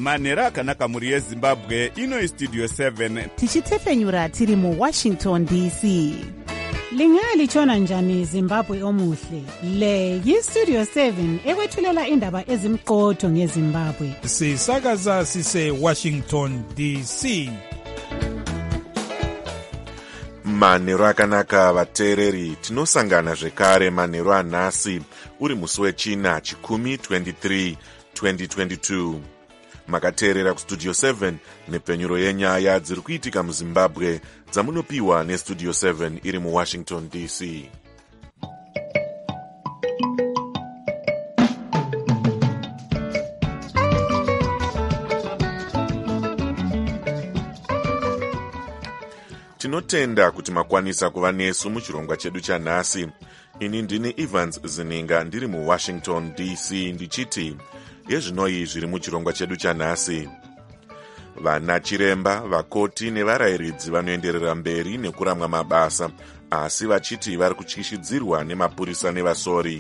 manhero akanaka mhuri yezimbabwe. Ino Studio 7 tichitefenyura tiri muWashington DC. Lingalitshona njani Zimbabwe omuhle? Le yiStudio 7 ekwethulela indaba ezimqotho ngeZimbabwe. Sisakaza sise Washington DC. Manhero akanaka vateereri, tinosangana zvekare manhero anhasi uri musi wechina chikumi 23 2022. Makateerera kuStudio 7 nepenyuro yenyaya dziri kuitika muZimbabwe dzamunopiwa neStudio 7 iri muWashington DC. Tinotenda kuti makwanisa kuva nesu muchirongwa chedu chanhasi. Ini ndini Evans Zininga ndiri muWashington DC ndichiti yezvinoi zviri muchirongwa chedu chanhasi. Vana chiremba, vakoti nevarayiridzi vanoenderera mberi nekuramwa mabasa, asi vachiti vari kutyishidzirwa nemapurisa nevasori.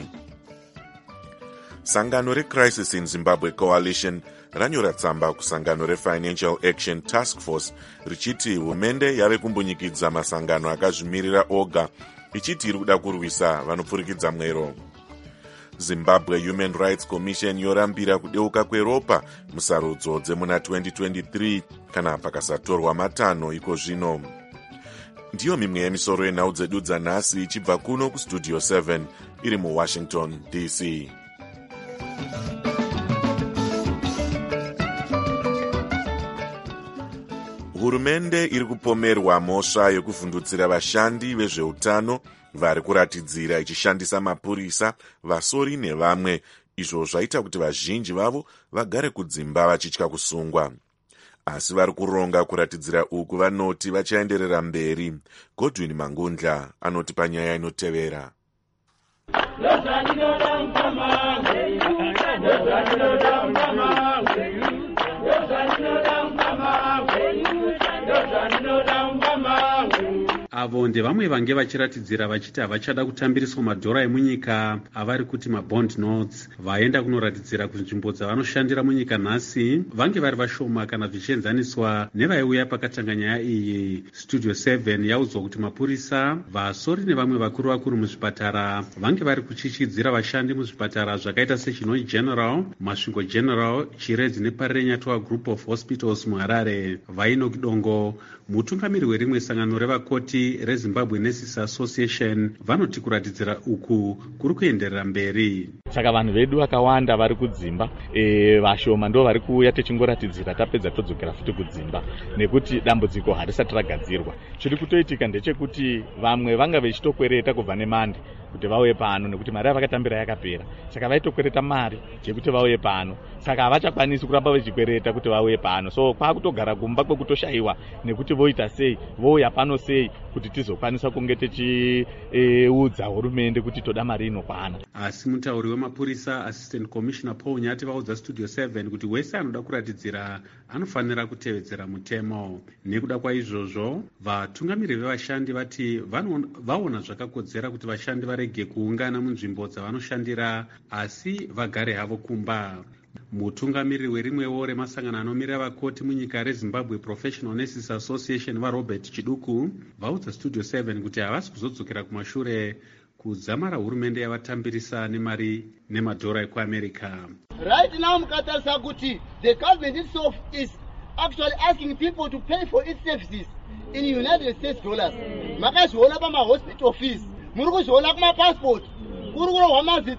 Sangano reCrisis in Zimbabwe Coalition ranyora tsamba kusangano reFinancial Action Task Force richiti hurumende yave kumbunyikidza masangano akazvimirira oga ichiti iri kuda kurwisa vanopfurikidza mwero. Zimbabwe Human Rights Commission yorambira kudeuka kweropa musarudzo dzemuna 2023 kana pakasatorwa matanho iko zvino. Ndiyo mimwe yemisoro yenhau dzedu dzanhasi ichibva kuno kuStudio 7 iri muWashington DC. Hurumende iri kupomerwa mhosva yekuvhundutsira vashandi vezveutano vari kuratidzira ichishandisa mapurisa, vasori nevamwe, izvo zvaita kuti vazhinji vavo vagare kudzimba vachitya kusungwa. Asi vari kuronga kuratidzira uku vanoti vachaenderera mberi. Godwin Mangundla anoti panyaya inotevera. Avo ndevamwe vange vachiratidzira vachiti havachada kutambiriswa madhora emunyika avari kuti mabond notes, vaenda kunoratidzira kunzvimbo dzavanoshandira munyika nhasi vange vari vashoma kana zvichienzaniswa nevaiuya pakatanga nyaya iyi. Studio 7 yaudzwa kuti mapurisa, vasori nevamwe vakuru muzvipatara vange vari kuchichidzira vashandi muzvipatara zvakaita sechinoi General, Masvingo General, Chiredzi neParirenyatwa Group of Hospitals muHarare. Vainoki Dongo, mutungamiri werimwe sangano revakoti reZimbabwe Nurses Association, vanoti kuratidzira uku kuri kuenderera mberi. Saka vanhu vedu vakawanda vari kudzimba, vashoma ndo vari kuuya tichingoratidzira tapedza todzokera futi kudzimba nekuti dambudziko harisati ragadzirwa. Chiri kutoitika ndechekuti vamwe vanga vechitokwereta kubva nemande kuti vauye pano nekuti mari yavakatambira yakapera. Saka vaitokwereta mari yekuti vauye pano. Saka havachakwanisi kuramba vechikwereta kuti vauye pano. So kwakutogara kumba kwekutoshayiwa nekuti voita sei, vouya pano sei kuti tizokwanisa kunge tichiudza hurumende kuti toda mari inokwana. Asi mutauri wemapurisa Assistant Commissioner Paul Nyati vaudza Studio 7 kuti wese anoda kuratidzira anofanira kutevedzera mutemo. Nekuda kwaizvozvo, vatungamiri vevashandi vati vaona zvakakodzera kuti vashandi varege kuungana munzvimbo dzavanoshandira asi vagare havo kumba. Mutungamiri werimwewo remasangano anomirira vakoti munyika reZimbabwe Professional Nurses Association vaRobert Chiduku vaudza Studio 7 kuti havasi kuzodzokera kumashure kudzamara hurumende yavatambirisa nemari nemadhora ekuAmerica. Right now mukatarisa kuti the government itself is actually asking people to pay for its services in United States dollars. Makazviona pamahospital fees, muri kuzviona kumapassport, kuri kurohwa mazi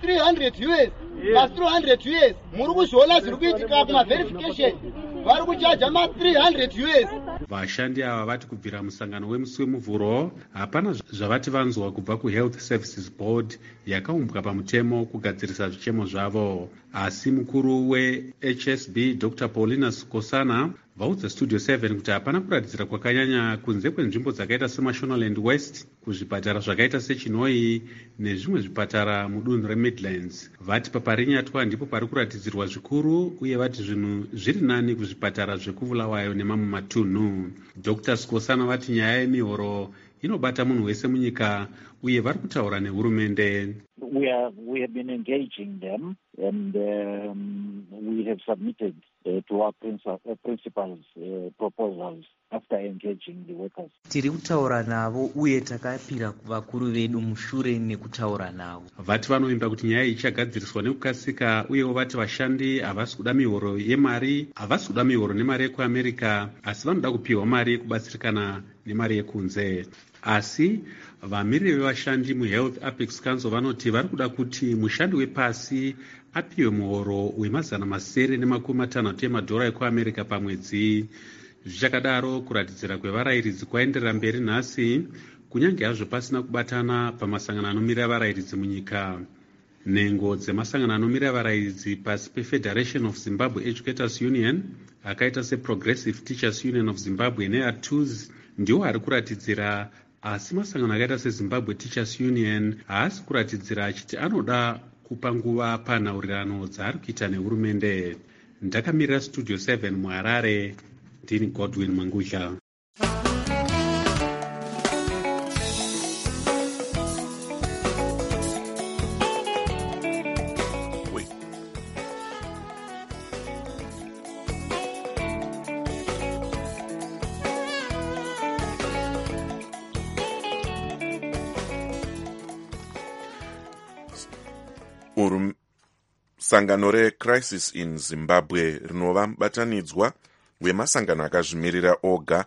300 US, mazi 200 US, muri kuzviona zviri kuitika kumaverification, vari kuchaja ma 300 US. Vashandi ava vati kubvira musangano wemusi wemuvhuro hapana zvavati vanzwa kubva kuHealth Services Board yakaumbwa pamutemo kugadzirisa zvichemo zvavo. Asi mukuru weHSB Dr. Paulina Skosana vaudza Studio 7 kuti hapana kuratidzira kwakanyanya kunze kwenzvimbo dzakaita seMashonaland West, kuzvipatara zvakaita sechinoi nezvimwe zvipatara mudunhu reMidlands. Vati paParirenyatwa ndipo pari kuratidzirwa zvikuru uye vati zvinhu zviri nani kuzvipatara zvekuvulawayo nemamwe matunhu. Dr. Skosana vati nyaya yemihoro inobata munhu wese munyika uye vari kutaura nehurumende. We have been engaging them, and we have submitted to our principals proposals after engaging the workers. Tiri kutaura navo uye takapira kuvakuru vedu mushure nekutaura navo. Vati vanovimba kuti nyaya ichagadziriswa nekukasika, uyewo vati vashandi havasi kuda mihoro yemari, havasi kuda mihoro nemari yekuamerica, asi vanoda kupiwa mari yekubatsirikana nemari yekunze. Asi vamiriri vevashandi muHealth Apex Council vanoti vari kuda kuti mushandi wepasi apiwe muhoro we$750 yemadhora ekuamerica pamwedzi. Zvichakadaro, kuratidzira kwevarayiridzi kwaenderera mberi nhasi, kunyange hazvo pasina kubatana pamasangano anomirira varayiridzi munyika. Nhengo dzemasangano anomirira varayiridzi pasi peFederation of Zimbabwe Educators Union, akaita seProgressive Teachers Union of Zimbabwe neATUS, ndiwo ari kuratidzira, asi masangano akaita seZimbabwe Teachers Union haasi kuratidzira achiti anoda kupa nguva panhaurirano dzaari kuita nehurumende. Ndakamirira Studio 7 muHarare, ndini Godwin Mangusha. Sangano reCrisis in Zimbabwe rinova mubatanidzwa wemasangano akazvimirira oga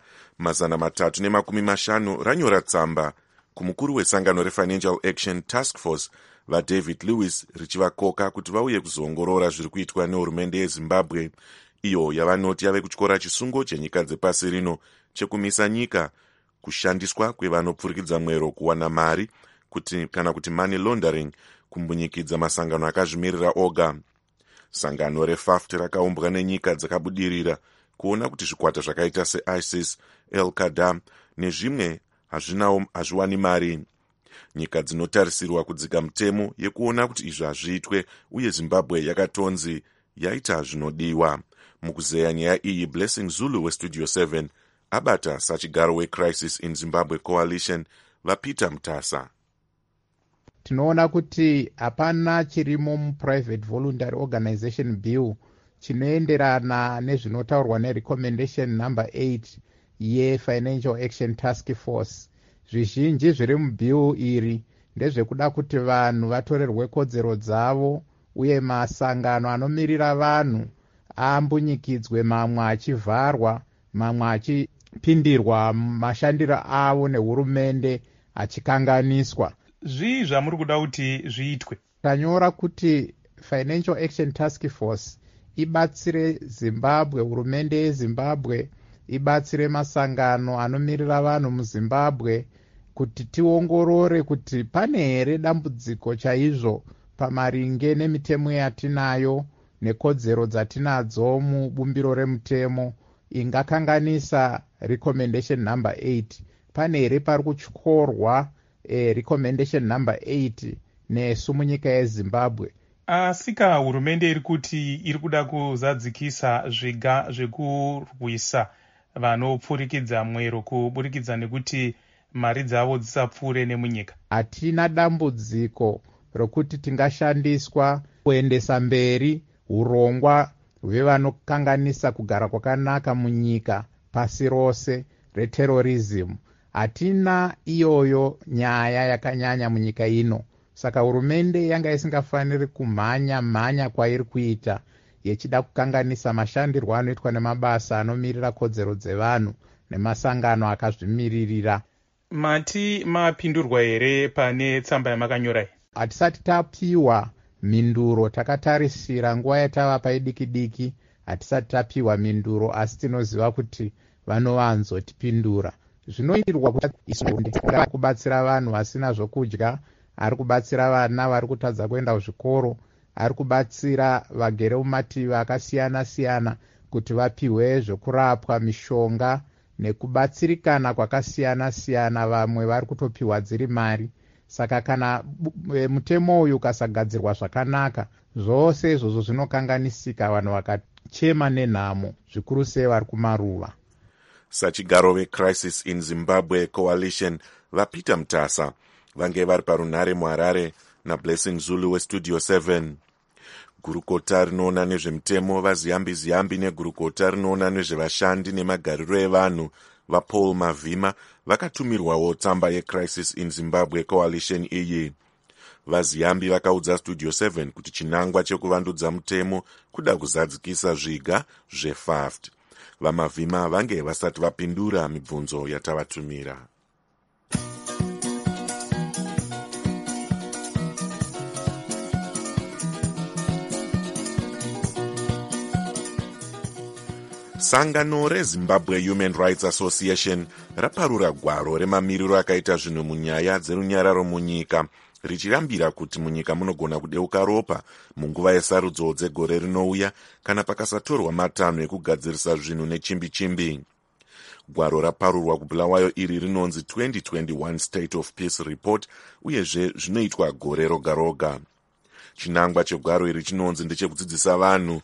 350 ranyora tsamba kumukuru wesangano reFinancial Action Task Force vaDavid Lewis richivakoka kuti vauye kuzoongorora zviri kuitwa nehurumende yeZimbabwe, iyo yavanoti yave kutyora chisungo chenyika dzepasi rino chekumisa nyika kushandiswa kwevanopfurikidza mwero kuwana mari kana kuti money laundering kumbunyikidza masangano akazvimirira oga. Sangano reFAFT rakaumbwa nenyika dzakabudirira kuona kuti zvikwata zvakaita seISIS, El-Qaeda nezvimwe hazviwani mari. Nyika dzinotarisirwa kudzika mutemo yekuona kuti izvi hazviitwe, uye Zimbabwe yakatonzi yaita zvinodiwa. Mukuzeya nyaya iyi, Blessing Zulu weStudio 7 abata sachigaro weCrisis in Zimbabwe Coalition vaPeter Mutasa. Tinoona kuti hapana chirimo muPrivate Voluntary Organization Bill chinoenderana nezvinotaurwa neRecommendation number 8 yeFinancial Action Task Force. Zvizhinji zviri mubill iri ndezvekuda kuti vanhu vatorerwe kodzero dzavo, uye masangano anomirira vanhu ambunyikidzwe, mamwe achivharwa, mamwe achipindirwa mashandiro avo nehurumende achikanganiswa. Zvii zvamuri kuda kuti zviitwe? Tanyora kuti Financial Action Task Force ibatsire Zimbabwe, hurumende yeZimbabwe ibatsire masangano anomirira vanhu muZimbabwe kuti tiongorore kuti pane here dambudziko chaizvo pamaringe nemitemo yatinayo nekodzero dzatinadzo mubumbiro remutemo ingakanganisa Recommendation number 8. Pane here pari kutyorwa Recommendation number 8 nesu munyika yeZimbabwe. Asika hurumende iri kuti iri kuda kuzadzikisa zviga zvekurwisa vanopfurikidza mwero kuburikidza nekuti mari dzavo dzisapfuure nemunyika. Hatina dambudziko rokuti tingashandiswa kuendesa mberi urongwa hwevanokanganisa kugara kwakanaka munyika pasi rose reterrorism. Hatina iyoyo nyaya yakanyanya munyika ino. Saka hurumende yanga isingafaniri kumhanya kwairi kuita yechida kukanganisa mashandirwo anoitwa nemabasa anomirira kodzero dzevanhu nemasangano akazvimiririra. Mati mapindurwa here pane tsamba yamakanyorai? Hatisati tapiwa minduro, takatarisira nguva yatavapa idiki-diki, hatisati tapiwa minduro, asi tinoziva kuti vanovanzotipindura. Zvinoitirwa kuti ari kubatsira vanhu vasina zvokudya, ari kubatsira vana vari kutadza kuenda kuzvikoro, ari kubatsira vagere mumativi akasiyana-siyana kuti vapiwe zvokurapwa, mishonga nekubatsirikana kwakasiyana-siyana. Vamwe vari kutopiwa dziri mari. Saka kana mutemo uyu ukasagadzirwa zvakanaka, zvose izvozvo zvinokanganisika, vanhu vakachema nenhamo, zvikuru sei vari kumaruva. Sachigaro veCrisis in Zimbabwe Coalition vaPeter Mutasa vange vari parunhare muHarare nablessing Zulu westudio 7. Gurukota rinoona nezvemutemo vaziyambi-ziyambi negurukota rinoona nezvevashandi nemagariro evanhu vaPaul Mavhima vakatumirwawo tsamba yeCrisis in Zimbabwe Coalition iyi. Vaziyambi vakaudza studio 7 kuti chinangwa chekuvandudza mutemo kuda kuzadzikisa zviga zveFAFT. VaMavhima vange vasati vapindura mibvunzo yatavatumira. Sangano reZimbabwe Human Rights Association raparura gwaro remamiriro akaita zvinhu munyaya dzerunyararo munyika, richirambira kuti munyika munogona kudeuka ropa munguva yesarudzo dzegore rinouya kana pakasatorwa matanho ekugadzirisa zvinhu nechimbi-chimbi. Gwaro raparurwa kubulawayo iri rinonzi 2021 State of Peace Report, uyezve zvinoitwa gore roga-roga. Chinangwa chegwaro iri chinonzi ndechekudzidzisa vanhu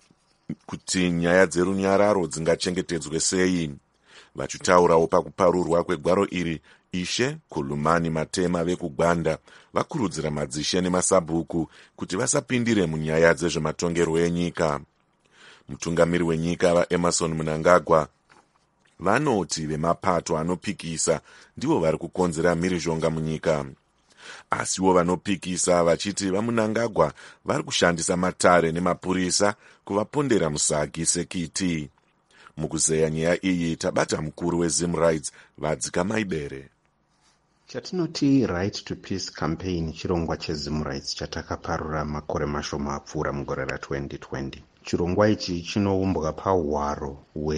kuti nyaya dzerunyararo dzingachengetedzwe sei. Vachitaurawo pakuparurwa kwegwaro iri, Ishe Khulumani Matema vekugwanda vakurudzira madzishe nemasabhuku kuti vasapindire munyaya dzezvematongerwo enyika. Mutungamiri wenyika vaEmerson Mnangagwa vanoti vemapato anopikisa ndivo vari kukonzera mhirizhonga munyika. Asiwo vanopikisa vachiti vaMnangagwa vari kushandisa matare nemapurisa kuvapondera musagi sekiti. Mukuzeya nyaya iyi tabata mukuru weZimRights Vadzika Maibere. Chatinoti Right to Peace Campaign chirongwa cheZimRights chatakaparura makore mashoma apfuura mugore ra2020. Chirongwa ichi chinoumbwa pahwaro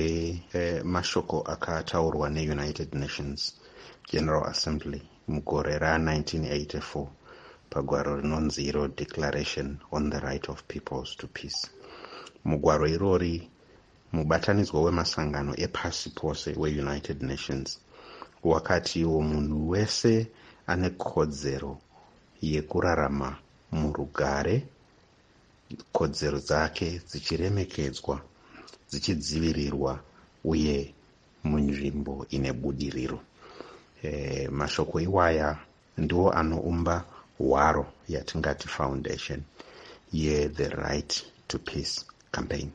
hwemashoko akataurwa neUnited Nations General Assembly mugore ra1984 pagwaro rinonzi iro Declaration on the Right of Peoples to Peace. Mugwaro irori mubatanidzwa wemasangano epasi pose weUnited Nations wakatiwo munhu wese ane kodzero yekurarama murugare, kodzero dzake dzichiremekedzwa, dzichidzivirirwa uye munzvimbo ine budiriro. Mashoko iwaya ndiwo anoumba hwaro yatingati foundation the Right to Peace Campaign.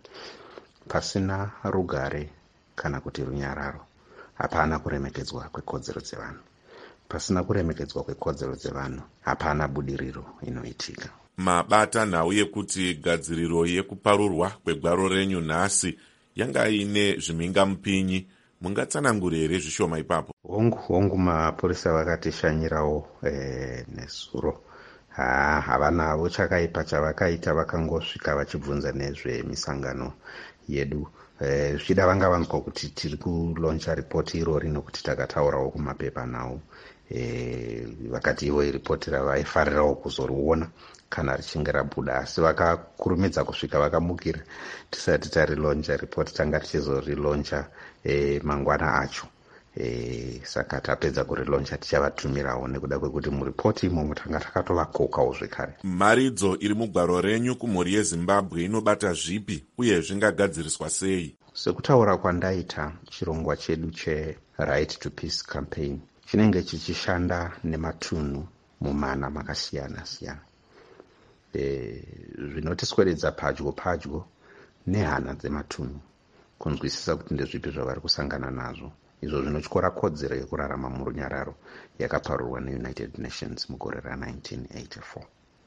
Pasina rugare kana kuti runyararo hapana kuremekedzwa kwekodzero dzevanhu. Pasina kuremekedzwa kwekodzero dzevanhu hapana budiriro inoitika. Mabata nhau yekuti gadziriro yekuparurwa kwegwaro renyu nhasi yanga ine zvimhingamupinyi, mungatsanangura here zvishoma ipapo? Hongu mapurisa vakatishanyirawo nesuro. Havanavo chakaipa chavakaita, vakangosvika vachibvunza nezvemisangano yedu. Zvida vanga vanzwa kuti tiri kuloncha ripoti irori nokuti takataurawo kumapepa nawo. Vakati ivo iripoti ravaifarirawo kuzoriona kana richinge rabuda, asi vakakurumidza kusvika vakamukira tisati tariloncha ripoti, tanga tichizoriloncha mangwana acho. Saka tapedza kuriloncha tichavatumirawo nekuda kwekuti muripoti imomo tanga takatovakokawo zvekare. Mharidzo iri mugwaro renyu kumhuri yeZimbabwe inobata zvipi uye zvingagadziriswa sei? Sekutaura kwandaita, chirongwa chedu cheRight to Peace Campaign chinenge chichishanda nematunhu mumana makasiyana-siyana. Zvinotisweredza padyo nehana dzematunhu kunzwisisa kuti ndezvipi zvavari kusangana nazvo. Izvo zvinotyora kodzero yekurarama murunyararo yakaparurwa neUnited Nations mugore ra1984.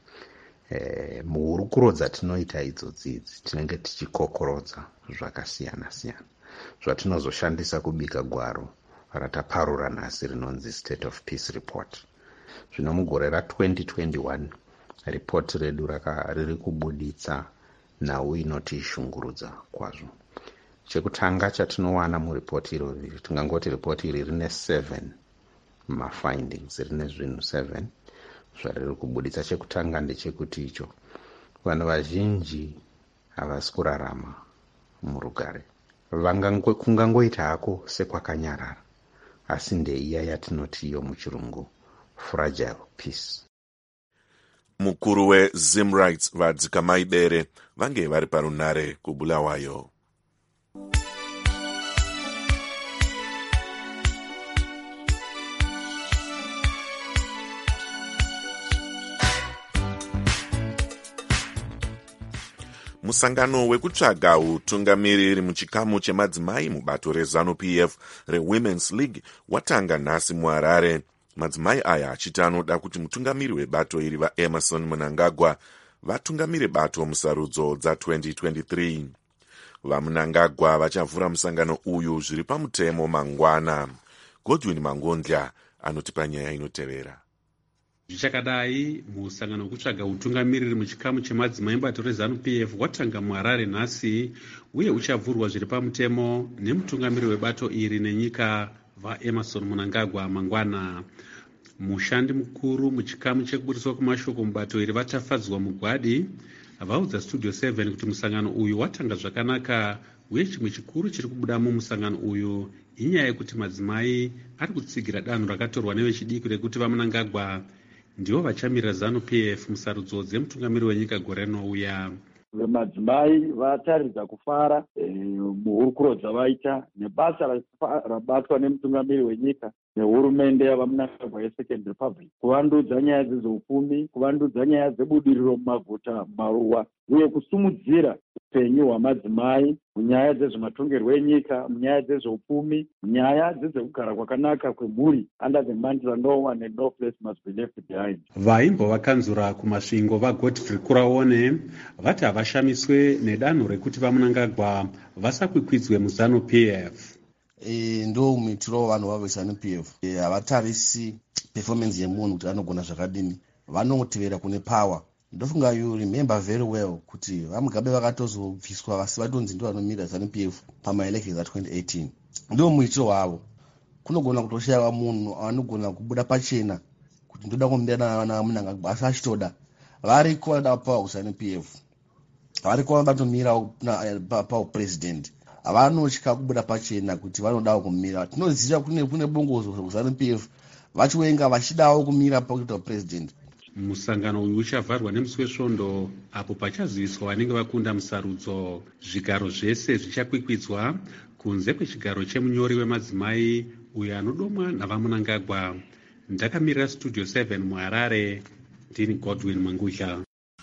Muhurukuro dzatinoita idzodzi tinenge tichikokorodza zvakasiyana-siyana zvatinozoshandisa kubika gwaro rataparura nhasi rinonzi State of Peace Report. Zvino mugore ra2021 ripoti redu riri kubuditsa nhau inotishungurudza kwazvo. Chekutanga chatinowana muripoti irori, tingangoti ripoti iri rine 7 mafindings, rine zvinhu 7 zvariri kubuditsa. Chekutanga ndechekuti icho vanhu vazhinji havasi kurarama murugare. Kungangoita hako sekwakanyarara, asi ndeiya yatinoti iyo muchirungu fragile peace. Mukuru weZimRights Vadzika Maibere vange vari parunare kubulawayo. Musangano wekutsvaga utungamiriri muchikamu chemadzimai mubato reZANU-PF reWomen's League watanga nhasi muHarare. Madzimai aya achiti anoda kuti mutungamiri webato iri vaEmerson Mnangagwa vatungamire bato musarudzo dza2023. VaMnangagwa vachavhura musangano uyu zviri pamutemo mangwana. Godwin Mangondla anotipa nyaya inotevera. Zvichakadai, musangano wekutsvaga utungamiriri muchikamu chemadzimai mubato reZANU-PF watanga muHarare nhasi uye uchavhurwa zviri pamutemo nemutungamiri webato iri nenyika vaEmerson Mnangagwa mangwana. Mushandi mukuru muchikamu chekuburiswa kwemashoko mubato iri vatafadzwa mugwadi vaudza Studio 7 kuti musangano uyu watanga zvakanaka uye chimwe chikuru chiri kubuda mumusangano uyu inyaya yekuti madzimai ari kutsigira danho rakatorwa nevechidiki rekuti vaMnangagwa ndivo vachamirira ZANU-PF musarudzo dzemutungamiri wenyika gore rinouya. Madzimai vataridza kufara muhurukuro dzavaita nebasa rabatwa nemutungamiri wenyika nehurumende yavaMnangagwa yeSecond Republic kuvandudza nyaya dzezveupfumi, kuvandudza nyaya dzebudiriro mumaguta, maruwa uye kusumudzira upenyu hwamadzimai munyaya dzezvematongerwo enyika, munyaya dzezveupfumi, munyaya dzezvekugara kwakanaka kwemhuri under the mantra no one and no place must be left behind. Vaimbo vakanzura kumasvingo vaGodfrey Kuraone vati havashamiswe nedanho rekuti vaMnangagwa vasakwikwidzwe muZANU-PF. Ndo muitiro vanhu vaveZANU-PF havatarisi performance yemunhu kuti anogona zvakadini, vanotevera kune power. Ndofunga you remember very well kuti vaMugabe vakatozobviswa vasi vatonzi ndo vanomira ZANU-PF pamaelections a2018. Ndo muitiro wavo. Kunogona kutoshayiwa munhu anogona kubuda pachena kuti ndoda kumirana naMnangagwa asi achitoda variko vanoda power kuZANU-PF, variko vanotomira paupresident, havanotya kubuda pachena kuti vanodawo kumira. Tinoziva kune bongozo kuZANU-PF vachiwenga vachidawo kumira pakuita president. Musangano uyu uchavharwa nemusi wesvondo apo pachaziviswa vanenge vakunda musarudzo. Zvigaro zvese zvichakwikwidzwa kunze kwechigaro chemunyori wemadzimai uyo anodomwa navaMnangagwa. Ndakamirira Studio 7 muHarare, ndini Godwin Mangudla.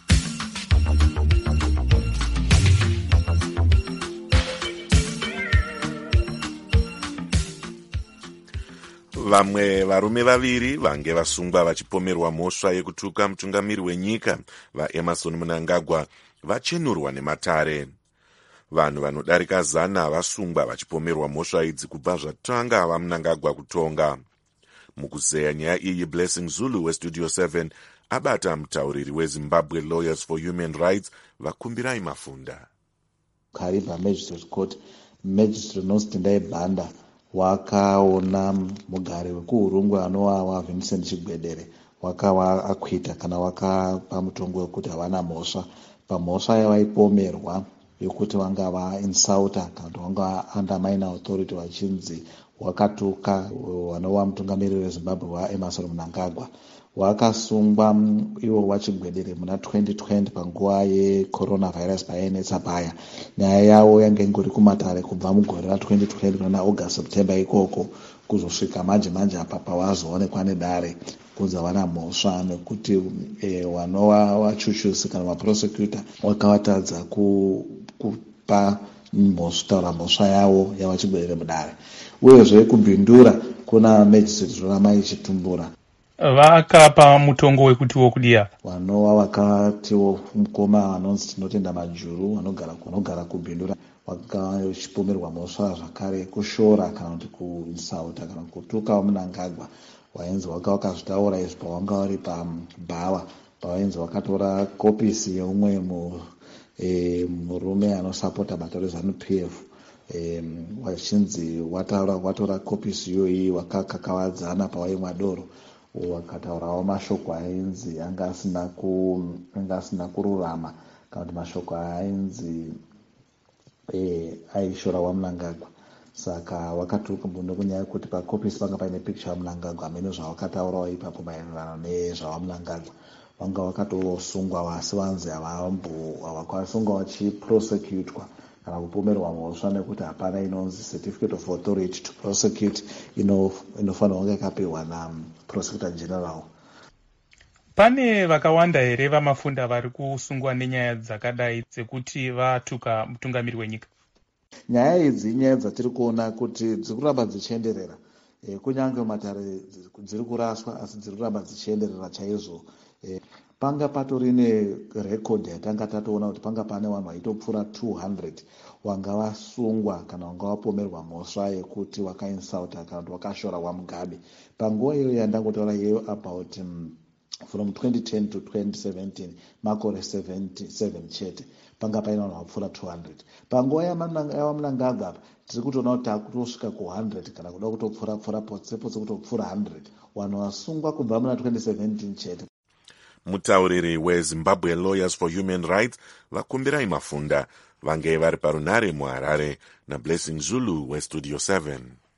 Vamwe varume vaviri vange vasungwa vachipomerwa mhosva yekutuka mutungamiri wenyika vaEmerson Mnangagwa vachenurwa nematare. Vanhu vanodarika 100 vasungwa vachipomerwa mhosva idzi kubva zvatanga vaMnangagwa kutonga. Mukuzeya nyaya iyi, Blessing Zulu weStudio 7 abata mutauriri weZimbabwe Lawyers for Human Rights Vakumbirai Mafunda. Kariba Magistrate Court, Magistrate Nostindai Banda wakaona mugari wekuurungwe anova Vincent Chigwedere wakaakwita kana wakapa mutongo wekuti havana mhosva. Pamhosva yavaipomerwa yokuti vanga vainsulta kana kuti vanga undermine authority vachinzi wakatuka vanova mutungamiri weZimbabwe waEmerson Mnangagwa. Wakasungwa iwo wachigwedere muna 2020 panguva yecoronavirus payainetsa paya. Nyaya yavo yanga ingori kumatare kubva mugore ra2020 kuna August September ikoko kuzosvika manje apa pawazoonekwa nedare kunzi havana mhosva nekuti vanova vachuchusi kana maprosecutor wakavatadza kupa taura mhosva yavo yavachigwedere mudare. Uyezve kubhindura kuna Magistrate Ramai Chitumbura vakapa mutongo wekutiwo kudia vanova vakatiwo mukoma vanonzi Tinotenda Majuru vanogara kubhindura vakachipomerwa mhosva zvakare kushora kana kuti kuinsulta kana kutuka vaMnangagwa wainzi wakazvitaura izvi pawanga vari pabhawa pawainzi wakatora kopisi yeumwe murume anosapota bato reZANU-PF wachinzi watora kopisi iyoyi wakakakavadzana pawaimwa doro wakataurawo mashoko ainzi anga asina kururama kana kuti mashoko ainzi aishora waMnangagwa. Saka wakatuka nekunyaya yekuti pakopisi panga paine pikicha yaMnangagwa amene zvawakataurawo ipapo maererano nezvawaMnangagwa vanga wakatosungwa vasi vanzi havakasungwa vachiprosecutwa kana kupomerwa mhosva nekuti hapana inonzi certificate of authority to prosecute inofanirwa kunge yakapiwa naprosecutor general. Pane vakawanda here vamafunda vari kusungwa nenyaya dzakadai dzekuti vatuka mutungamiri wenyika? Nyaya idzi inyaya dzatiri kuona kuti dziri kuramba dzichienderera, kunyange matare dziri kuraswa asi dziri kuramba dzichienderera chaizvo. Panga patori nerekodhi yatanga tatoona kuti panga pane vanhu vaitopfuura 200 wanga vasungwa kana wanga vapomerwa mhosva yekuti wakainsulta kana kuti wakashora wamugabe. Panguva iyoyo yandangotaura iyoyo about from 2010 to 2017 makore 77 chete panga paina vanhu vapfuura 200. Panguva yavamunangagwa tiri kutoona kuti takutosvika ku100 kana kuda kutopfuura potse kutopfuura 100 vanhu vasungwa kubva muna 2017 chete. Mutauriri weZimbabwe Lawyers for Human Rights vakumbirai Mafunda vange vari parunare muHarare naBlessing Zulu weStudio 7.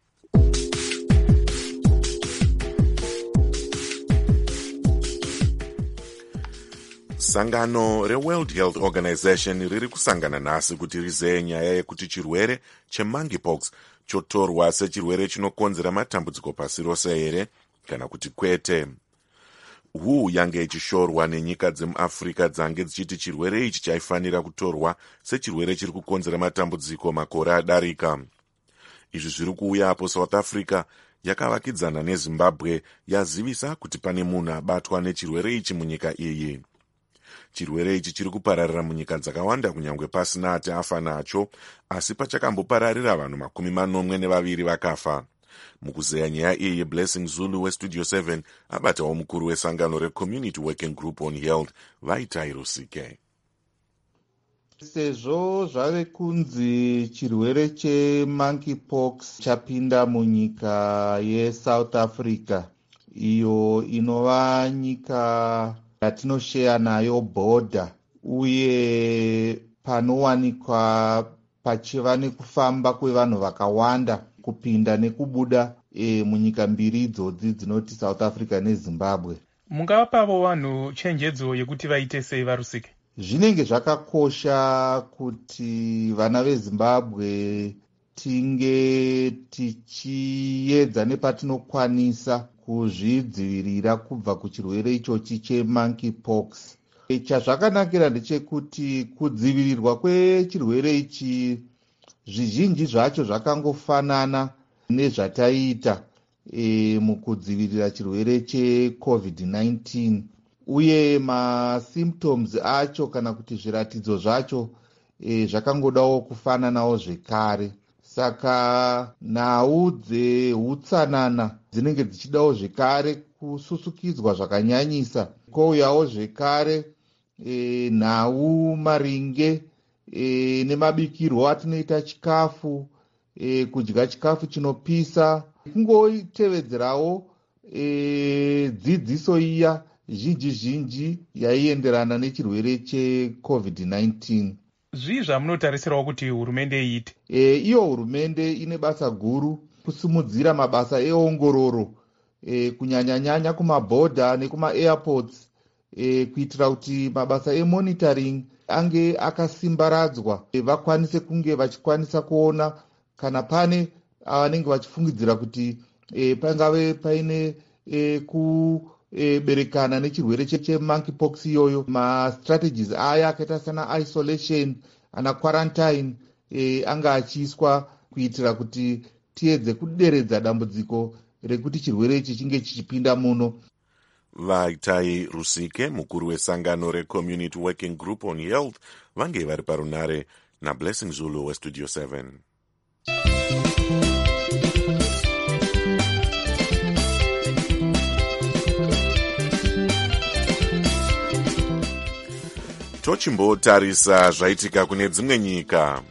Sangano reWorld Health Organization riri kusangana nhasi kuti rizeye nyaya yekuti chirwere chemonkeypox chotorwa sechirwere chinokonzera matambudziko pasi rose here kana kuti kwete. WHO yange ichishorwa nenyika dzemuAfrica dzange dzichiti chirwere ichi chaifanira kutorwa sechirwere chiri kukonzera matambudziko makore adarika. Izvi zviri kuuya apo South Africa yakavakidzana neZimbabwe yazivisa kuti pane munhu abatwa nechirwere ichi munyika iyi. Chirwere ichi chiri kupararira munyika dzakawanda kunyange pasina ati afa nacho, asi pachakambopararira vanhu 42 vakafa. Mukuzeya nyaya iyi Blessing Zulu weStudio 7 abatawo mukuru wesangano reCommunity Working Group on Health Vaitai Rusike. Sezvo zvave kunzi chirwere chemonkeypox chapinda munyika yeSouth Africa, iyo inova nyika yatinosheya nayo bhodha, uye panowanikwa pachiva nekufamba kwevanhu vakawanda kupinda nekubuda munyika mbiri idzodzi dzinoti South Africa neZimbabwe. Mungavapawo vanhu chenjedzo yekuti vaite sei Varusike? Zvinenge zvakakosha kuti vana veZimbabwe tinge tichiedza nepatinokwanisa kuzvidzivirira kubva kuchirwere ichochi chemonkeypox. Chazvakanakira ndechekuti kudzivirirwa kwechirwere ichi zvizhinji zvacho zvakangofanana nezvataiita mukudzivirira chirwere cheCovid-19, uye masymptoms acho kana kuti zviratidzo zvacho zvakangodawo kufananawo zvekare. Saka nhau dzeutsanana dzinenge dzichidawo zvekare kususukidzwa zvakanyanyisa, kouyawo zvekare nhau maringe nemabikirwo atinoita chikafu, kudya chikafu chinopisa, kungotevedzerawo dzidziso iya zhinji yaienderana nechirwere cheCovid-19. Zvii zvamunotarisirawo kuti hurumende iite? Iyo hurumende ine basa guru kusimudzira mabasa eongororo kunyanya kumabhodha nekuma-airports, kuitira kuti mabasa emonitoring ange akasimbaradzwa, vakwanise kunge vachikwanisa kuona kana pane vanenge vachifungidzira kuti pangave paine kuberekana nechirwere chemonkeypox iyoyo. Mastrategies aya akaita sana isolation, ana quarantine anga achiiswa kuitira kuti tiedze kuderedza dambudziko rekuti chirwere ichi chinge chichipinda muno. Vaitai Rusike, mukuru wesangano reCommunity Working Group on Health, vange vari parunare naBlessing Zulu weStudio 7. Tochimbotarisa zvaitika kune dzimwe nyika.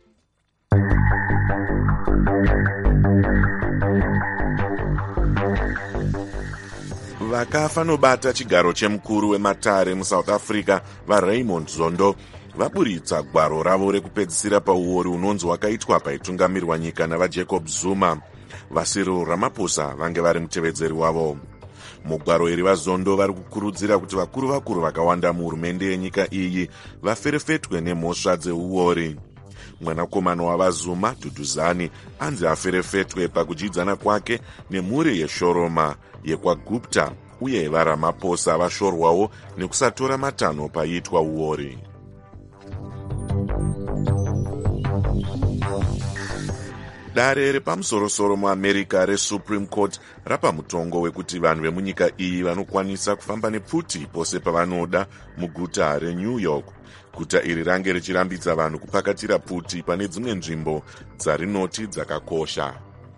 Vakafa nobata chigaro chemukuru wematare muSouth Africa vaRaymond Zondo vaburitsa gwaro ravo rekupedzisira pauori unonzi wakaitwa paitungamirirwa nyika navaJacob Zuma. VaCyril Ramaphosa vange vari mutevedzeri wavo. Mugwaro iri vaZondo vari kukurudzira kuti vakuru vakawanda muhurumende yenyika iyi vaferefetwe nemhosva dzeuori. Mwanakomana wavaZuma, Duduzani, anzi aferefetwe pakudyidzana kwake nemhuri yeShoroma yekwaGupta uye vaRamaphosa vashorwawo nekusatora matanho paiitwa uori. Dare repamusorosoro muAmerica reSupreme Court rapa mutongo wekuti vanhu vemunyika iyi vanokwanisa kufamba nepfuti pose pavanoda muguta reNew York. Guta iri range richirambidza vanhu kupakatira pfuti pane dzimwe nzvimbo dzarinoti dzakakosha.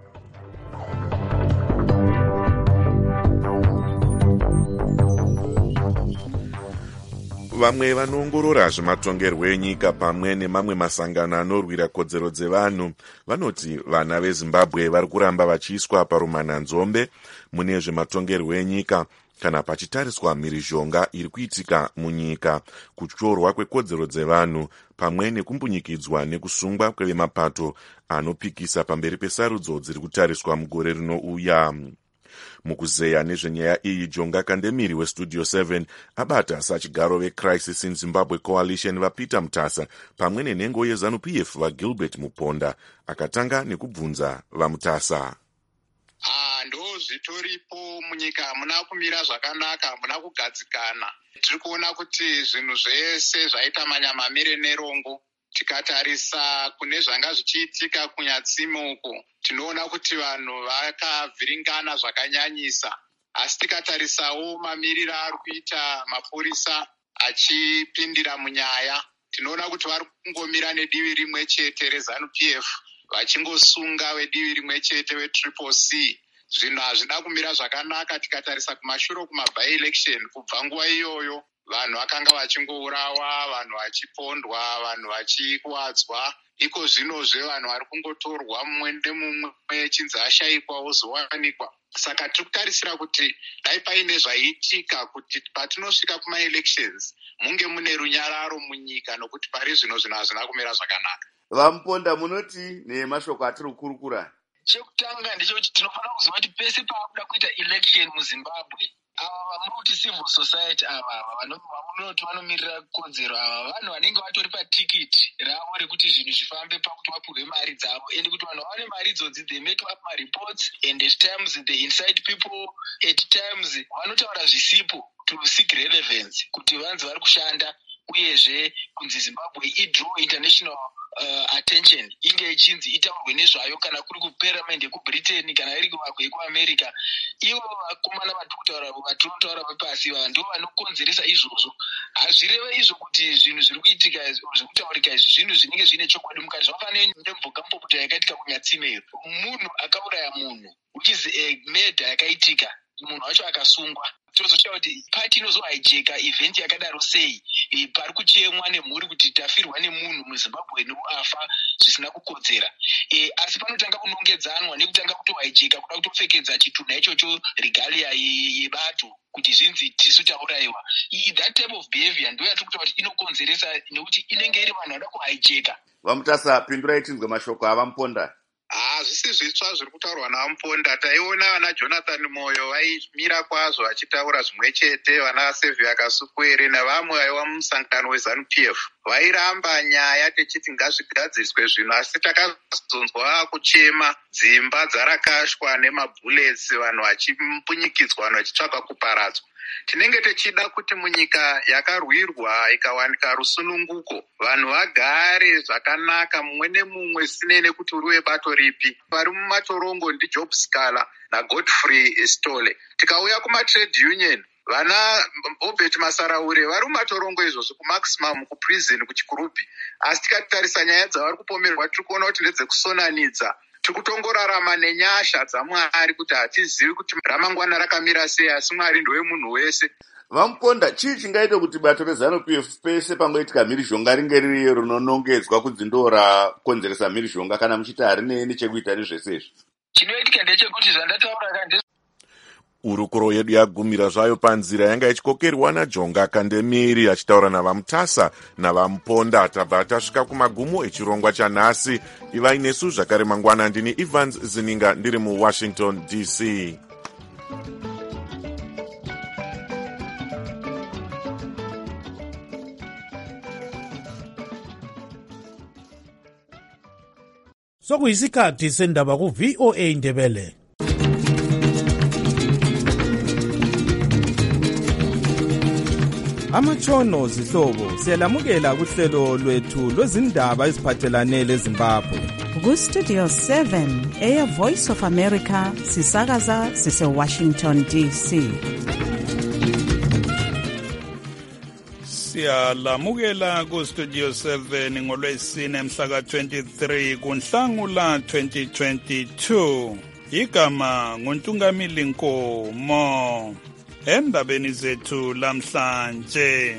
Vamwe vanoongorora zvematongerwo enyika pamwe nemamwe masangano anorwira kodzero dzevanhu vanoti vana veZimbabwe vari kuramba vachiiswa parumananzombe mune zvematongerwo enyika kana pachitariswa mhirizhonga iri kuitika munyika, kutyorwa kwekodzero dzevanhu pamwe nekumbunyikidzwa nekusungwa kwevemapato anopikisa pamberi pesarudzo dziri kutariswa mugore rinouya. Mukuzeya nezvenyaya iyi, Jonga Kandemiri weStudio 7 abata sachigaro veCrisis in Zimbabwe Coalition vaPeter Mutasa pamwe nenhengo yeZANU-PF vaGilbert Muponda. Akatanga nekubvunza vaMutasa. Ndozvitoripo munyika hamuna kumira zvakanaka, hamuna kugadzikana. Tiri kuona kuti zvinhu zvese zvaita manyamamire nerongo. Tikatarisa kune zvanga zvichiitika kunyatsime uko, tinoona kuti vanhu vakavhiringana zvakanyanyisa. Asi tikatarisawo mamiriro ari kuita mapurisa achipindira munyaya, tinoona kuti vari kungomira nedivi rimwe chete reZANU-PF, vachingosunga vedivi rimwe chete veCCC. Zvinhu hazvina kumira zvakanaka. Tikatarisa kumashure kumabye-election, kubva nguva iyoyo vanhu vakanga vachingourawa, vanhu vachipondwa, vanhu vachikuwadzwa. Iko zvinozve vanhu vari kungotorwa mumwe nemumwe chinzi ashayikwa ozowanikwa. Saka tiri kutarisira kuti dai paine zvaiitika kuti patinosvika kuma-elections munge mune runyararo munyika, nokuti pari zvino zvinhu hazvina kumira zvakanaka. Vamuponda, munoti nemashoko atiri kukurukura? Chekutanga ndechekuti tinofanira kuziva kuti pese paakuda kuita election muZimbabwe, ava vamunoti civil society ava vamunoti vanomirira kodzero, ava vanhu vanenge vatori patikiti ravo rekuti zvinhu zvifambe pakuti vapurwe mari dzavo, ende kuti vanhu vaone mari idzodzi, they make up my reports and at times they incite people, at times vanotaura zvisipo to seek relevance kuti vanzi vari kushanda, uyezve kunzi Zimbabwe idraw international attention, inge ichinzi itaurwe nezvayo kana kuri kuparliament yekuBritain kana iri kuvagwe yekuAmerica. Ivo vakomana vatinotaura vepasi ndio vanokonzeresa izvozvo. Hazvireve izvo kuti zvinhu zviri kuitika zviri kutaurika izvi zvinhu zvinenge zvine chokwadi mukati. Zvakafanana nemvhokamupopota yakaitika kunyatsimeyo, munhu akauraya munhu, which is a murder yakaitika, munhu wacho akasungwa. Tozotaura kuti pati inozohijeka event yakadaro sei, pari kuchemwa nemhuri kuti tafirwa nemunhu muZimbabwe neafa zvisina kukodzera. Asi panotanga kunongedzanwa nekutanga kutohijeka kuda kutopfekedza chitunha ichocho regalia yebato kuti zvinzi tisu taurayiwa. That type of behavior ndio yatiri kutaura kuti inokonzeresa, nekuti inenge iri vanhu vada kuhijeka. Vamutasa, pindurai tinzwe mashoko avaMuponda. Hazvisi zvitsva zviri kutaurwa naMuponda. Taiona vana Jonathan Moyo vaimira kwazvo vachitaura zvimwe chete, vana Sevia Kasukwere navamwe vaiva mumusangano weZANU-PF vairamba nyaya techiti ngazvigadziriswe zvinhu, asi takazonzwa kuchema, dzimba dzarakashwa nemabhullets, vanhu vachimpunyikidzwa, vanhu vachitsvaka kuparadzwa. Tinenge tichida kuti munyika yakarwirwa ikawanika rusununguko, vanhu vagare zvakanaka, mumwe nemumwe sinei nekuti uri webato ripi. Vari mumatorongo ndiJob Scala naGodfrey Stole. Tikauya kumatrade union, vana Obert Masaraure vari mumatorongo izvozvo, kuMaximum, kuPrison, kuChikurupi. Asi tikatarisa nyaya dzavari kupomerwa, tiri kuona kuti ndedzekusonanidza. Tiri kutongorarama nenyasha dzaMwari kuti hatizivi kuti ramangwana rakamira sei, asi Mwari ndowe munhu wese. Vamuponda, chii chingaita kuti bato reZANU-PF pese pangoitika mhirizhonga ringe riri rinonongedzwa kunzi ndorakonzeresa mhirizhonga, kana muchiti harine nechekuita nezvese izvi? Chinoitika ndechekuti zvandataura kande Urukuro yedu yagumira zvayo panzira yanga ichikokerwa naJonga Kandemiri achitaura navaMutasa navaMuponda. Tabva tasvika kumagumo echirongwa chanhasi. Ivai nesu zvakare mangwana. Ndini Evans Zininga ndiri muWashington DC. Sokuyisikhathi sendaba ku VOA Ndebele. amatshono zihlobo siyalamukela kuhlelo lwethu lwezindaba eziphathelane leZimbabwe. Ku-Studio 7 Air Voice of America sisakaza sise-Washington DC. Siyalamukela ku-Studio 7 ngolwesine mhla ka-23 kuNhlangula 2022. Igama nguNtungamili Nkomo. Endabeni zethu lamhlanje,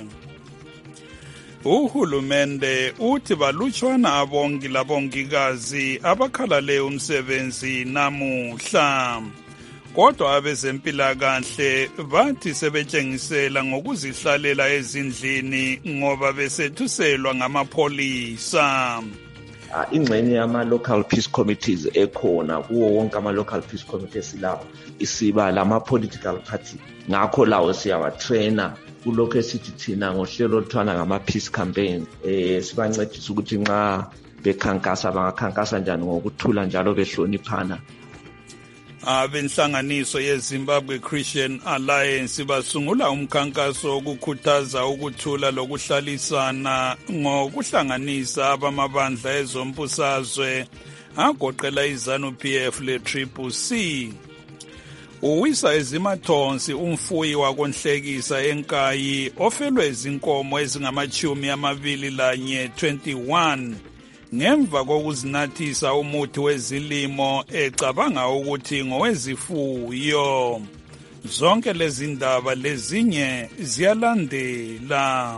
uhulumende uthi balutshwana abongi labongikazi abakhalale umsebenzi namuhla, kodwa abezempilakahle bathi sebetshengisela ngokuzihlalela ezindlini ngoba besethuselwa ngamapholisa. Ingxenye yama-local peace committees ekhona kuwo wonke ama-local peace committees lawo isiba lama-political party, ngakho lawo siyawatraina kulokhu esithi thina ngohlelo oluthwana ngama-peace campaign. Sibancedisa ukuthi nxa bekhankasa bangakhankasa njani ngokuthula njalo behloniphana. Abenhlanganiso yeZimbabwe Christian Alliance basungula umkhankaso wokukhuthaza ukuthula lokuhlalisana ngokuhlanganisa abamabandla ezombusazwe agoqela iZANU-PF le-CCC. Uwisa ezimathonsi umfuyi wakonhlekisa eNkayi ofelwe izinkomo ezingama-21 21 ngemva kokuzinathisa umuthi wezilimo ecabanga ukuthi ngowezifuyo. Zonke lezi ndaba lezinye ziyalandela.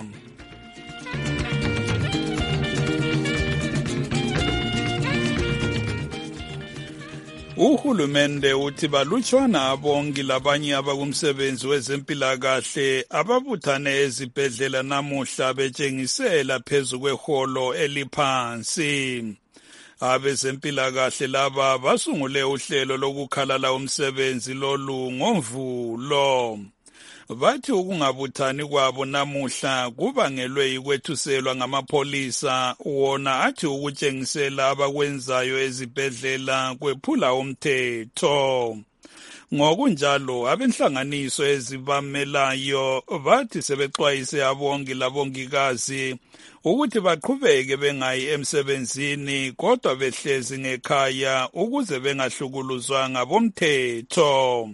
Uhulumende uthi balutshwana abongi labanye abakumsebenzi wezempilakahle ababuthane ezibhedlela namuhla betshengisela phezu kweholo eliphansi. Abezempilakahle laba basungule uhlelo lokukhalala umsebenzi lolu ngoMvulo. Bathi ukungabuthani kwabo namuhla kubangelwe yikwethuselwa ngamapholisa, wona athi ukutshengisela abakwenzayo ezibhedlela kwephula umthetho. Ngokunjalo abenhlanganiso ezibamelayo bathi sebexwayise abongi labongikazi ukuthi baqhubeke bengayi emsebenzini kodwa behlezi ngekhaya ukuze bengahlukuluzwa ngabomthetho.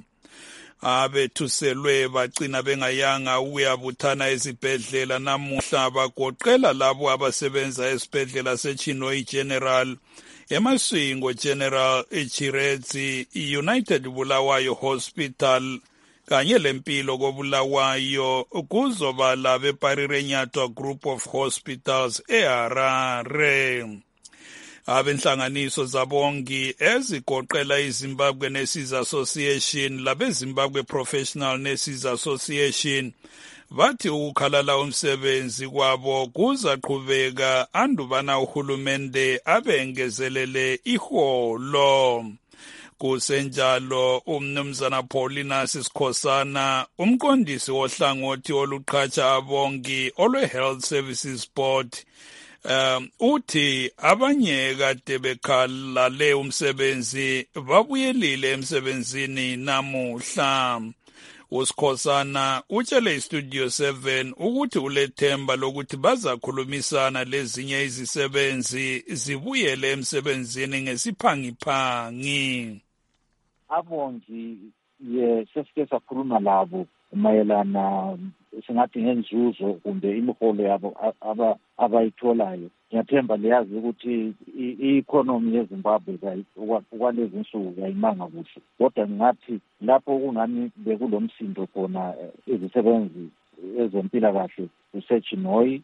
Abethuselwe bagcina bengayanga ukuyabuthana ezibhedlela namuhla bagoqela labo abasebenza esibhedlela seChinoi General, eMasingo General, eChiredzi, United Bulawayo Hospital kanye lempilo koBulawayo kuzoba labeParirenyatwa Group of Hospitals eHarare. Abenhlanganiso zabongi ezigoqela iZimbabwe Nurses Association labeZimbabwe Professional Nurses Association bathi ukukhalala umsebenzi kwabo kuzaqhubeka andubana uhulumende abengezelele iholo. Kusenjalo umnumzana Paulinus Sikhosana, umqondisi wohlangothi oluqhatsha abongi olwe-Health Services Board, uthi abanye kade bekhalale umsebenzi babuyelile emsebenzini namuhla. uSikhosana utshele iStudio 7 ukuthi ulethemba lokuthi bazakhulumisana lezinye izisebenzi zibuyele emsebenzini ngesiphangiphangi. Abongi sesike sakhuluma labo mayelana singathi ngenzuzo kumbe imiholo yabo abayitholayo. Ngiyathemba liyazi ukuthi i-economy yeZimbabwe kwalezi nsuku ayimanga kuhle, kodwa ngathi lapho kungani bekulomsindo khona izisebenzi ezempilakahle kuseChinoi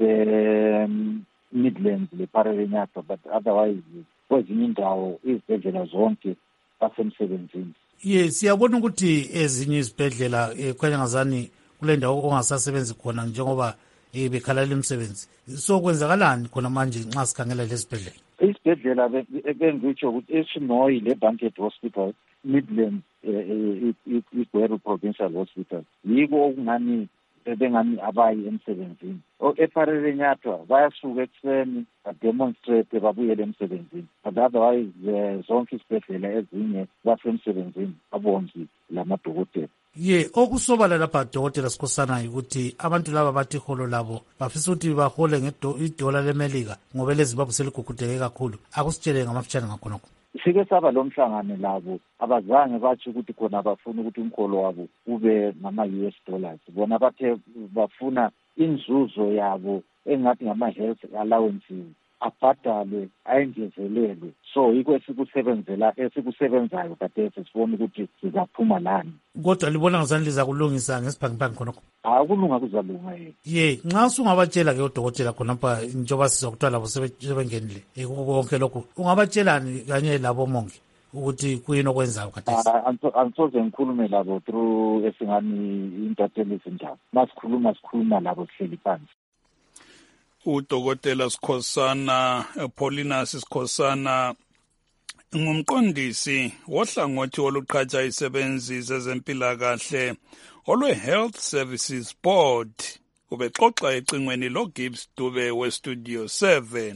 lase-Midlands leParirenyatwa, but otherwise kwezinye indawo izibhedlela zonke basemsebenzini. Yes, siyabona ukuthi ezinye izibhedlela khanyangazani kule ndawo ongasasebenzi khona njengoba bekhalala imisebenzi. So kwenzakalani khona manje nxa sikhangela lesibhedlela? Isibhedlela bengitsho ukuthi eChinoi leBanket Hospital, Midlands iGweru Provincial Hospital yiko okungani bengani abayi emsebenzini. eParirenyatwa bayasuka ekuseni bademonstrate babuyele emsebenzini, but otherwise zonke isibhedlela ezinye basemsebenzini abongi lamadokotela. okusobala lapha Dr. Sikhosana ukuthi abantu laba bathi iholo labo bafisa ukuthi bahole idola lemelika ngoba leZimbabwe seligugudeke kakhulu. Akusitshele ngamafitshane ngakhonokho. Sike saba lo mhlangano labo abazange bathi ukuthi khona bafuna ukuthi umkholo wabo ube ngama-US dollars. Bona bathe bafuna inzuzo yabo engathi ngama-health allowances abhadalwe ayengezelelwe. So yikho esikusebenzayo kade sibona ukuthi sizaphuma lani. Kodwa libona ngazani liza kulungisa ngesiphangiphanga khonokho? Akulunga kuzalunga nxa usungabatshela-ke udokotela khonapha njengoba sizwa kuthiwa labo sebengenile konke lokhu, ungabatshelani kanye labo mongi ukuthi kuyini okwenzayo khathesi? Angisoze ngikhulume labo through esingani intatheli zindaba. Sikhuluma labo sihleli phansi. Udokotela Sikhosana, Paulinus Sikhosana, ngumqondisi wohlangothi oluqhatsha isebenzi zezempilakahle olwe-Health Services Board. Ubexoxa ecingweni loGibbs Dube weStudio 7.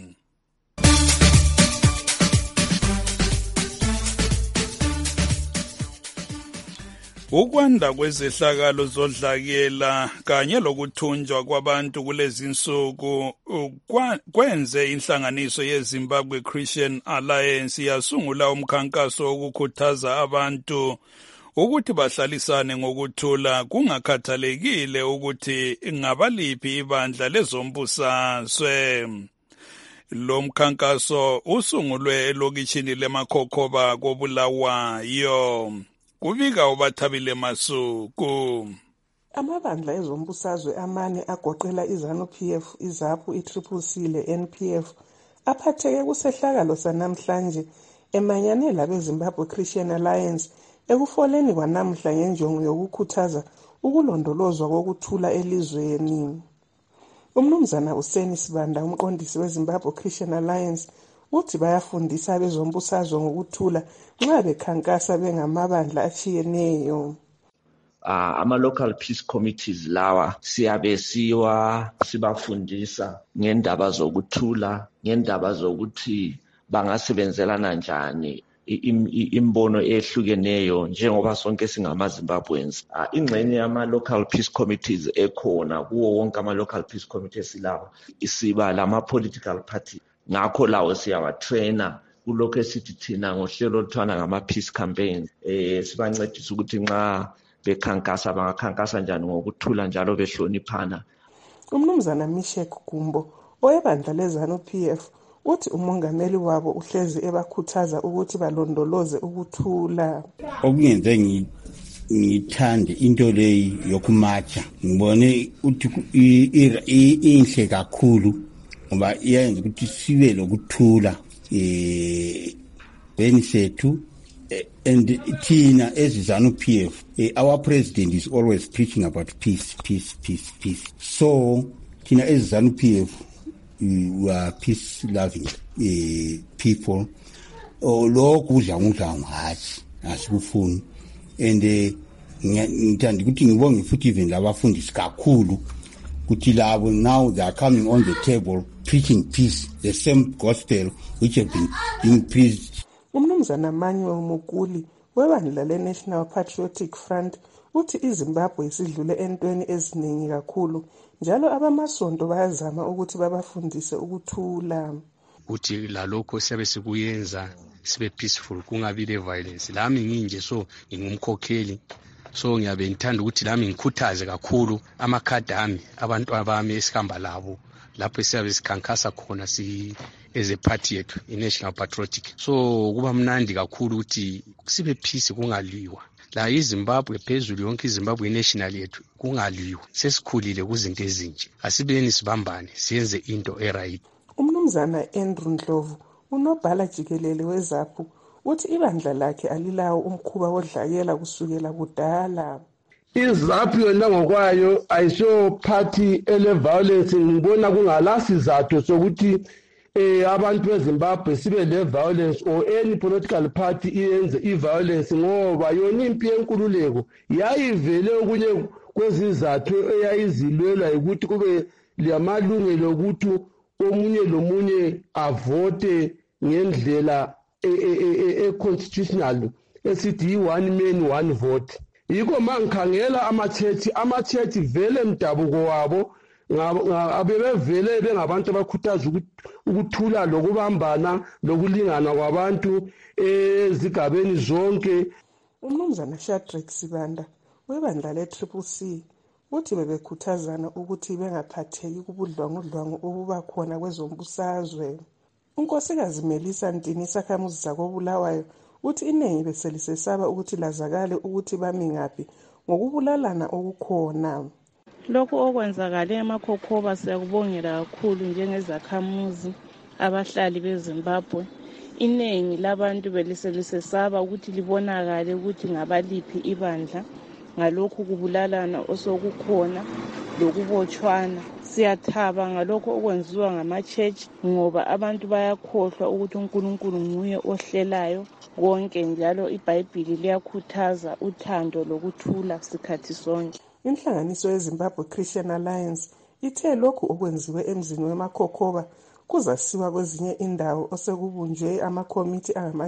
Ukwanda kwezehlakalo zodlakela kanye lokuthunjwa kwabantu kulezi nsuku kwenze inhlanganiso yeZimbabwe Christian Alliance yasungula umkhankaso wokukhuthaza abantu ukuthi bahlalisane ngokuthula kungakhathalekile ukuthi ngabaliphi ibandla lezombusazwe. Lo mkhankaso usungulwe elokishini leMakhokhoba koBulawayo. Kubika uBathabile Masuku. Amabandla ezombusazwe amane agoqela iZANU-PF, iZAPU, iCCC le-NPF aphatheke kusehlakalo sanamhlanje emanyane labeZimbabwe Christian Alliance ekufoleni kwanamhla ngenjongo yokukhuthaza ukulondolozwa kokuthula elizweni. Umnumzana Useni Sibanda, umqondisi weZimbabwe Christian Alliance, uthi bayafundisa abezombusazwe ngokuthula nxa bekhankasa bengamabandla atshiyeneyo. Ama-local peace committees lawa siyabe sibafundisa ngendaba zokuthula, ngendaba zokuthi bangasebenzelana njani imbono ehlukeneyo njengoba sonke singama-Zimbabweans. Ingxenye yama-local peace committees ekhona kuwo wonke ama-local peace committees lawa isiba lama-political party. Ngakho lawo siyawatraina kulokho esithi thina ngohlelo oluthwana ngama-peace campaigns. Sibancedisa ukuthi nxa bekhankasa bangakhankasa njani ngokuthula njalo behloniphana. Umnumzana Mishek Gumbo oyebandla leZANU-PF uthi umongameli wabo uhlezi ebakhuthaza ukuthi balondoloze ukuthula. Okungenze ngithande into leyi yokumatsha ngibone ukuthi inhle kakhulu ngoba iyenza ukuthi sibe lokuthula beni sethu. And thina as ZANU-PF, our president is always preaching about peace. So thina as ZANU-PF, we are peace-loving people. Lokhu kudla ngathi asikufuni. And ngithanda ukuthi ngibonge futhi even labafundisi kakhulu ukuthi labo now they are coming on the table preaching peace, the same gospel which have been being preached. Umnumzana Manuel Mukuli webandla le-National Patriotic Front uthi iZimbabwe isidlule entweni eziningi kakhulu njalo abamasonto bayazama ukuthi babafundise ukuthula. Uthi lalokho siyabe sikuyenza sibe peaceful kungabi le-violence. Lami nginje so ngingumkhokheli so ngiyabe ngithanda ukuthi lami ngikhuthaze kakhulu amakhadi ami abantu abami esihamba labo lapho siyabe sikhankasa khona as a party yethu i-National Patriotic. So kuba mnandi kakhulu ukuthi sibe peace kungaliwa. La iZimbabwe phezulu yonke iZimbabwe national yethu kungaliwa. Sesikhulile kuzinto ezinje. Asibeni sibambane siyenze into eright. Umnumzana Andrew Ndlovu unobhala jikelele weZAPU uthi ibandla lakhe alilawo umkhuba wodlakela kusukela kudala. iZAPU yona ngokwayo ayisho party ele-violence. Ngibona kungalasizathu sokuthi abantu beZimbabwe sibe le-violence or any political party iyenze i-violence ngoba yona impi yenkululeko yayivele okunye kwezizathu eyayizilwelwa ukuthi kube lamalungelo ukuthi omunye lomunye avote ngendlela e-constitutional esithi yi-one man one vote. yikho mangikhangela ama-church vele mdabuko wabo abebevele bengabantu abakhuthaza ukuthula lokubambana lokulingana kwabantu ezigabeni zonke. Umnumzana Shadrack Sibanda webandla le-CCC uthi bebekhuthazana ukuthi bengaphatheki kubudlwangudlwangu obuba khona kwezombusazwe. Unkosikazi Melissa Ntini Sakhamuzi zakoBulawayo uthi iningi beselisesaba ukuthi lazakale ukuthi bami ngaphi ngokubulalana okukhona. Lokhu okwenzakale eMakhokhoba siyakubongela kakhulu njengezakhamuzi abahlali beZimbabwe. Iningi labantu beliselisesaba ukuthi libonakale ukuthi ngabaliphi ibandla ngalokhu kubulalana osokukhona lokubotshwana. Siyathaba ngalokho okwenziwa ngama-church ngoba abantu bayakhohlwa ukuthi uNkulunkulu nguye ohlelayo konke, njalo iBhayibhili liyakhuthaza uthando lokuthula sikhathi sonke. Inhlanganiso yeZimbabwe Christian Alliance ithe lokhu okwenziwe emzini weMakhokhoba kuzasiwa kwezinye indawo osekubunjwe amakomiti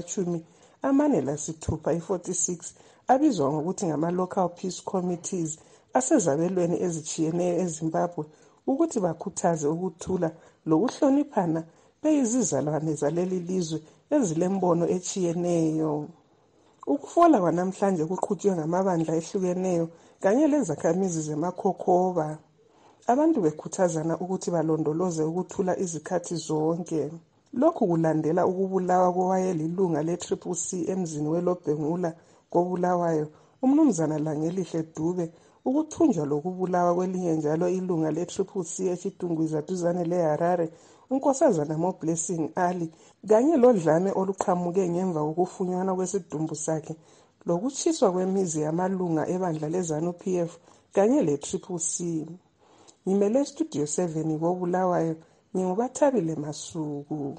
angama-46 i-46 abizwa ngokuthi ngama-Local Peace Committees asezabelweni ezitshiyeneyo eZimbabwe ukuthi bakhuthaze ukuthula lokuhloniphana beyizizalwane zaleli lizwe ezilembono etshiyeneyo. Ukufola kwanamhlanje kuqhutshwe ngamabandla ehlukeneyo kanye lezakhamizi zeMakhokhoba. Abantu bekhuthazana ukuthi balondoloze ukuthula izikhathi zonke. Lokhu kulandela ukubulawa kowayelilunga le-CCC emzini weLobhengula koBulawayo umnumzana Langelihle Dube, ukuthunjwa lokubulawa kwelinye njalo ilunga le-CCC eChitungwiza duzane leHarare unkosazana Moblessing Ali, kanye lodlame oluqhamuke ngemva kokufunyanwa kwesidumbu sakhe lokutshiswa kwemizi yamalunga ebandla leZANU-PF kanye le-CCC. Ngimele Studio 7 koBulawayo, nginguBathabile Masuku.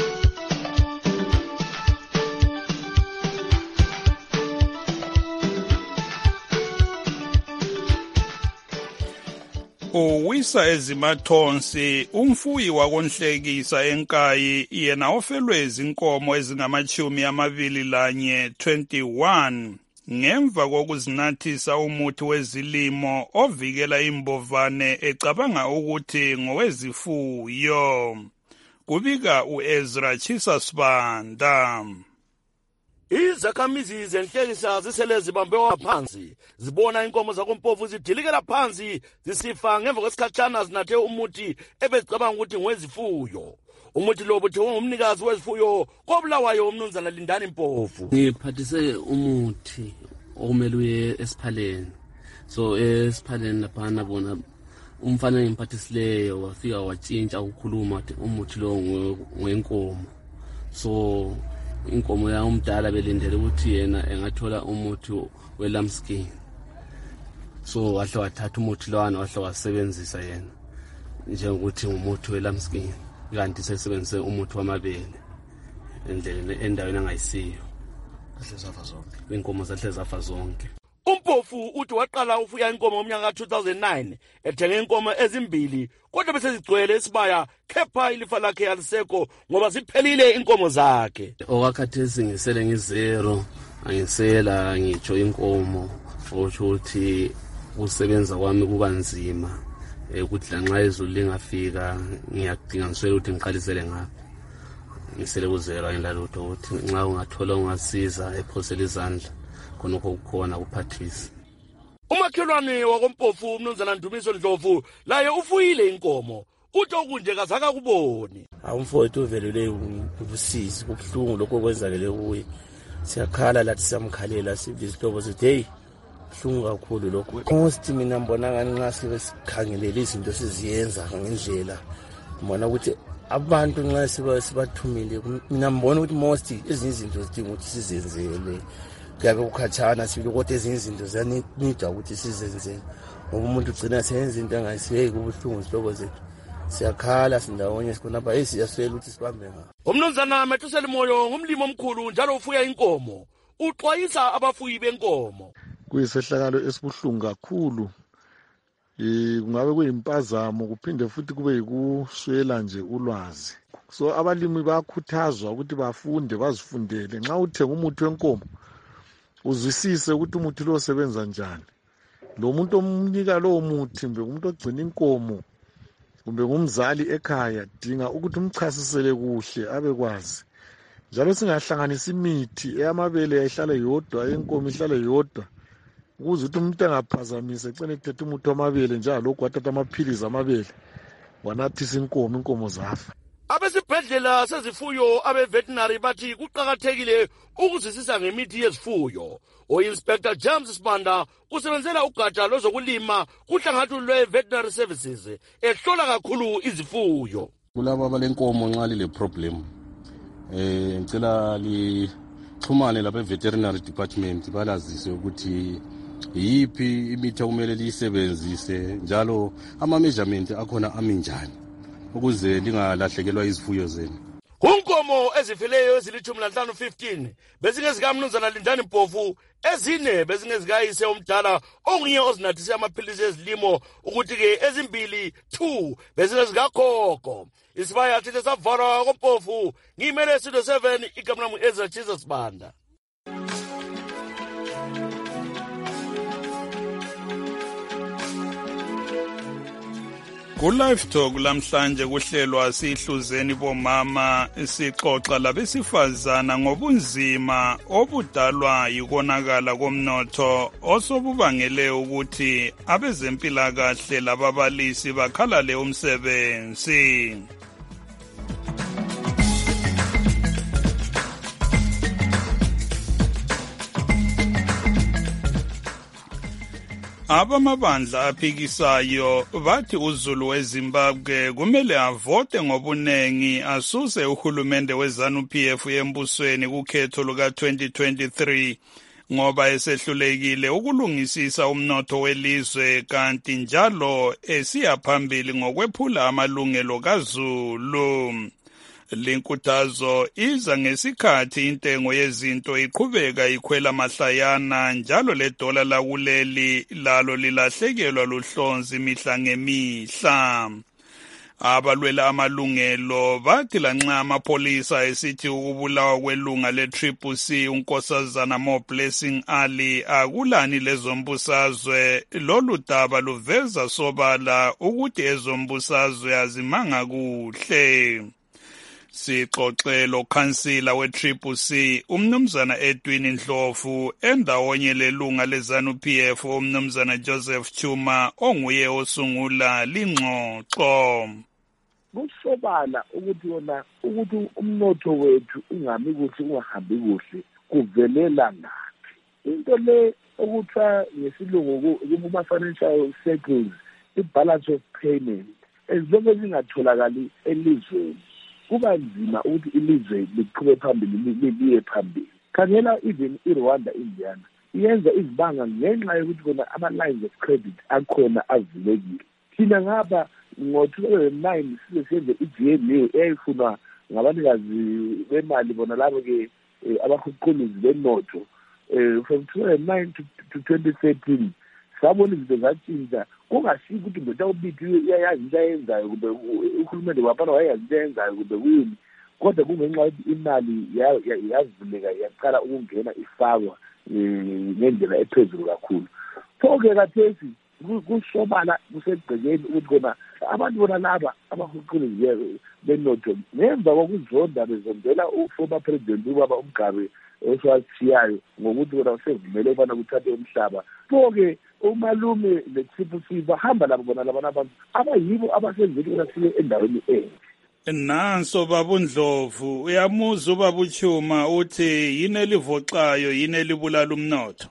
uwisa ezimathonsi umfuyi wakonhlekisa enkayi yena ofelwe izinkomo ezingama-21 21 ngemva kokuzinathisa umuthi wezilimo ovikela imbovane ecabanga ukuthi ngowezifuyo. Kubika uEzra Chisa Sibanda. Izakhamizi zenhlekisa zisele zibambe phansi zibona inkomo zakompofu zidilikela phansi zisifa ngemva kwesikhatshana zinathe umuthi ebezicabanga ukuthi ngowezifuyo. Umuthi lo buthengwe ngumnikazi wezifuyo koBulawayo umnumzana Lindani Mpofu. Ngiphathise umuthi okumele uye esiphaleni. So esiphaleni laphana bona umfana engiphathisileyo wafika watshintsha ukukhuluma umuthi lo ngwenkomo. So inkomo ya umdala belindele ukuthi yena engathola umuthi welambskin. So wahle wathatha umuthi lowana wahle wasebenzisa yena njengokuthi umuthi welambskin, kanti sesebenzise umuthi wamabele endleleni endaweni angayisiyo. Zafa zonke inkomo zahle zafa zonke. Umpofu uthi waqala ufuya inkomo ngomnyaka ka-2009 ethenge inkomo ezimbili kodwa bese zigcwele esibaya kepha ilifa lakhe aliseko ngoba ziphelile inkomo zakhe. Okakhathesi ngisele ngizero angisela ngitsho inkomo okusho ukuthi ukusebenza kwami kuba nzima ukuthi lanxa izulu lingafika ngiyadinga ngiswele ukuthi ngiqalisele ngaphi. Ngisele kuzero ayinlalutho ukuthi nxa ungathola ungasiza ephosela izandla khonokho kukhona kuphathisa. Umakhelwane wakompofu umnumzana Ndumiso Ndlovu laye ufuyile inkomo uthi okunje kazaka kuboni. Umfowethu uvelele ubusizi kubuhlungu lokho kwenzakele kuye. Siyakhala lathi samkhalela sibizihlobo sithi hey buhlungu kakhulu lokho. Most mina mbona ngani nxa sikhangelele izinto siziyenza ngendlela mbona ukuthi abantu nxa sibathumile mina mbona ukuthi most ezinye izinto zidinga ukuthi sizenzele. Kuyabe kukhatshana sibili kodwa ezinye izinto ziyanida ukuthi sizenzele ngoba umuntu ugcina seyenza into angayisiyeyi kubuhlungu izihlobo zethu. Siyakhala sindawonye sikhonapha siyaswela ukuthi sibambe ngapha. Umnumzana Methuseli Moyo ngumlimi omkhulu njalo ufuya inkomo uxwayisa abafuyi benkomo. Kuyisehlakalo esibuhlungu kakhulu. Kungabe kuyimpazamo kuphinde futhi kube yikuswela nje ulwazi. So abalimi bayakhuthazwa ukuthi bafunde bazifundele. Nxa uthenga umuthi wenkomo uzwisise ukuthi umuthi lo usebenza njani. Lo muntu omnika lowo muthi mbe umuntu ogcina inkomo kumbe ngumzali ekhaya dinga ukuthi umchasisele kuhle abekwazi. Njalo singahlanganisa imithi eyamabele yayihlala yodwa, enkomo ihlala yodwa, ukuze ukuthi umuntu angaphazamise ecene ethethe umuthi wamabele njalo lokhu wathatha amaphilizi amabele wanathisa inkomo zafa. Abesibhedlela sezifuyo abe-veterinary bathi kuqakathekile ukuzwisisa ngemithi yezifuyo. O-Inspector James Sibanda usebenzela ugatsha lwezokulima kuhlangathu lwe-veterinary services ehlola kakhulu izifuyo. Kulabo abalenkomo nxa lile problem ngicela lixhumane lapha e-veterinary department balazise ukuthi yiphi imithi okumele liyisebenzise njalo ama-measurement akhona aminjani ukuze lingalahlekelwa izifuyo zenu. Kunkomo ezifileyo ezili-15 bezingezikaMnumzana Lindani Mpofu, ezine bezingezikayise omdala onguye ozinathise amaphilisi ezilimo, ukuthi-ke ezimbili 2 bezingezikagogo. Isibaya sithi savalwa koMpofu, ngiyimele Studio 7, igama lami Ezra Jesus Banda. Ku-Live Talk lamhlanje kuhlelwa sihluzeni bomama sixoxa labesifazana ngobunzima obudalwa yikonakala komnotho osobubangele ukuthi abezempilakahle lababalisi bakhalale umsebenzi. Abamabandla aphikisayo bathi uZulu weZimbabwe kumele avote ngobunengi asuse uhulumende weZANU-PF embusweni kukhetho luka-2023 ngoba esehlulekile ukulungisisa umnotho welizwe kanti njalo esiya phambili ngokwephula amalungelo kaZulu. Linkuthazo iza ngesikhathi intengo yezinto iqhubeka ikhwela mahlayana njalo ledola lakuleli lalo lilahlekelwa luhlonzi mihla ngemihla. Abalwela amalungelo bathi lanxa amapholisa esithi ukubulawa kwelunga le-CCC unkosazana Mo Blessing Ali akulani lezombusazwe, lolu daba luveza sobala ukuthi ezombusazwe azimanga kuhle. Sixoxelo khansila we-CCC umnumzana Edwin Ndlovu endawonye lelunga leZANU-PF umnumzana Joseph Chuma onguye osungula lingxoxo. Kusobala ukuthi ukuthi umnotho wethu ungami kuhle ungahambi kuhle kuvelela ngaphi. Into le okuthiwa ngesilungu kuma-financial cycles i-balance of payment as long as ingatholakali elizweni kuba nzima ukuthi ilizwe liqhube phambili liye phambili. Khangela even iRwanda Indiana iyenza izibanga ngenxa yokuthi kona ama-lines of credit akhona avulekile. Thina ngapha ngo-2009 sizenze i-GNU eyayifunwa ngabanikazi bemali bona labo-ke abahuquluzi benotho. From 2009 to 2013 sabona izinto zatshintsha, kungashiwo ukuthi ndoda ubithi iyayazi into ayenzayo kumbe uhulumende wapana wayazi into ayenzayo kumbe kuyini, kodwa kungenxa yokuthi imali yazivuleka yaqala ukungena ifakwa ngendlela ephezulu kakhulu. Pho-ke kathesi kusobala kusegcekeni ukuthi kona abantu bona laba abahuquluzi benotho ngemva kokuzonda bezondela uformer president ubaba uMgabe oswathiyayo ngokuthi kona usevumele ukubana kuthathe umhlaba. Pho-ke umalume le-CCC bahamba labo bona labana abantu abayibo abasenzile ukuthi siye endaweni enye. Nanso Baba Ndlovu, uyamuza uBaba uChuma uthi yini elivoxayo yini elibulala umnotho?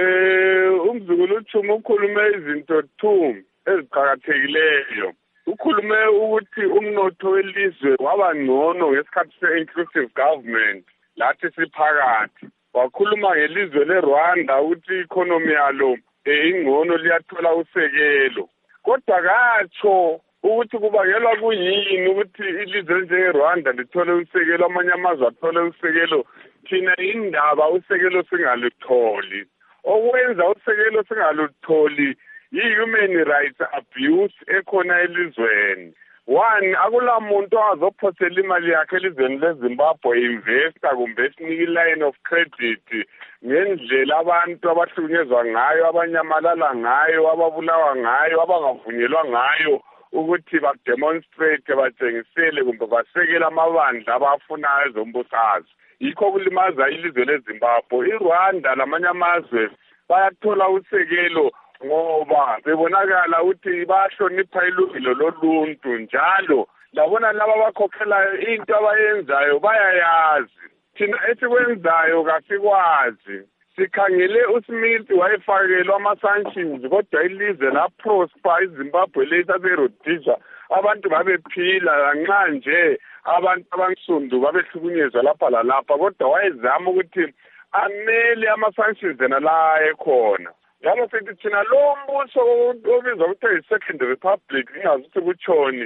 Umzukulu uChuma ukhulume izinto 2 eziqhakathekileyo. Ukhulume ukuthi umnotho welizwe waba ngcono ngesikhathi se-inclusive government lathi siphakathi. Wakhuluma ngelizwe leRwanda ukuthi i-economy yalo ingcono liyathola usekelo. Kodwa katsho ukuthi kubangelwa kuyini ukuthi ilizwe njengeRwanda lithole usekelo, amanye amazwe athole usekelo, thina indaba usekelo singalutholi. Okwenza usekelo singalutholi yi-human rights abuse ekhona elizweni. one akula muntu azophosela imali yakhe elizweni leZimbabwe investor kumbe esinike line of credit ngendlela abantu abahlukunyezwa ngayo abanyamalala ngayo ababulawa ngayo abangavunyelwa ngayo ukuthi bademonstrate batshengisele kumbe basekele amabandla abafunayo ezombusazwe yikho kulimaza ilizwe leZimbabwe. iRwanda lamanye amazwe bayathola usekelo ngoba bebonakala ukuthi bahlonipha ilungelo loluntu njalo labona laba bakhokhelayo into abayenzayo bayayazi. Thina esikwenzayo kasikwazi. Sikhangele uSmith wayefakelwa ama-sanctions kodwa ilizwe la-prosper iZimbabwe lesaseRhodesia abantu babephila lanxa nje abantu abansundu babehlukunyezwa lapha lalapha kodwa wayezama ukuthi amele ama-sanctions ena la ekhona. Njalo sithi thina lo mbuso obizwa ukuthi yi-Second Republic ingazi ukuthi kutshoni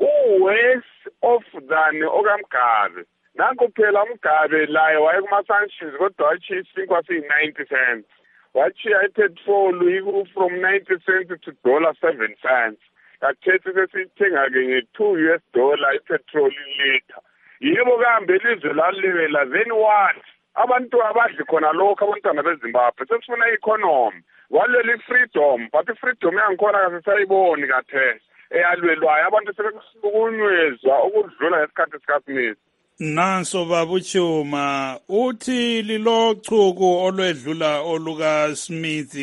worse off than okaMgabe. Nanku phela uMgabe laye waye kuma-sanctions kodwa watshiya isinkwa siyi-90 cents. Watshiya ipetrol from 90 cents to $7. Kathethi sesithenga-ke nge-$2 ipetrol liter. Yebo kambe ilizwe lalibela then what? Abantu abadli khona lokho abantwana beZimbabwe sesifuna i-economy. Walwela i-freedom but i-freedom yangikhona kasisayiboni kathesi eyalwelwayo abantu sebekuhlukunyezwa ukudlula ngesikhathi sikaSmith. Nanso babuchuma uthi lilochuku olwedlula olukaSmith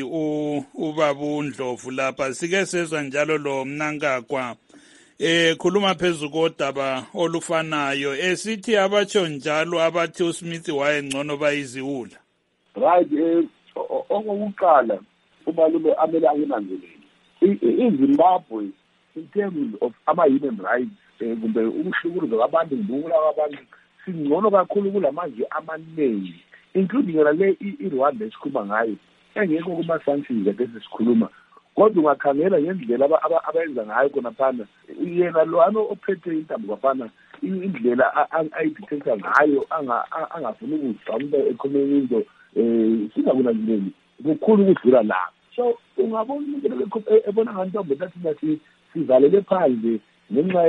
ubabu Ndlovu lapha sike sezwa njalo lo Mnangagwa khuluma phezulu kodaba olufanayo esithi abatsho njalo abathi uSmith wayengcono bayiziwula. Right, okokuqala umalume amele akunanzelele iZimbabwe in terms of ama-human rights kumbe ukuhlukunyezwa kwabantu ngokubulawa kwabantu singcono kakhulu kulamazwe amaningi including yona le iRwanda esikhuluma ngayo engekho kuma-sanctions ake sesikhuluma kodwa ungakhangela ngendlela abayenza ngayo khona phana yena lwana ophethe intambo kwafana indlela ayidictator ngayo angafuni ukuzampa ekhomeni into singakunanzeleli kukhulu ukudlula lapho. So ungabona umuntu ebona ngantombo lathi sivalele phandle ngenxa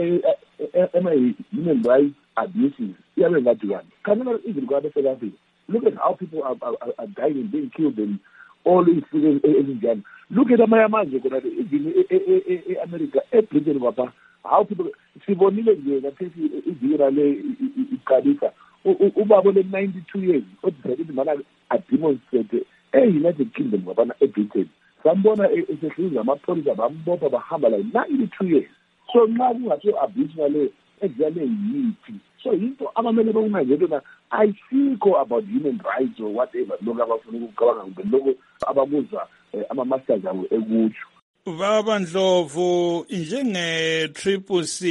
human rights abuses iyabe ngathi kanti khangela even kwabe-South Africa. Look at how people are dying and being killed and all these ezinjani. Look at amanye amazwe khona even e-America eBritain kwapha how people sibonile nje kathesi ivira le iqalisa ubaba le-92 years odecide ukuthi mana ademonstrate e-United Kingdom kwapana eBritain sambona esehluza amapholisa bambopha bahamba like 92 years. So nxa kungathiwo abuse ngale exale yithi so into abamele bakunanzelona ayisikho about human rights or whatever lokhu abafuna ukucabanga kumbe lokhu ababuza ama-masters abo ekutsho. Baba Ndlovu njenge-CCC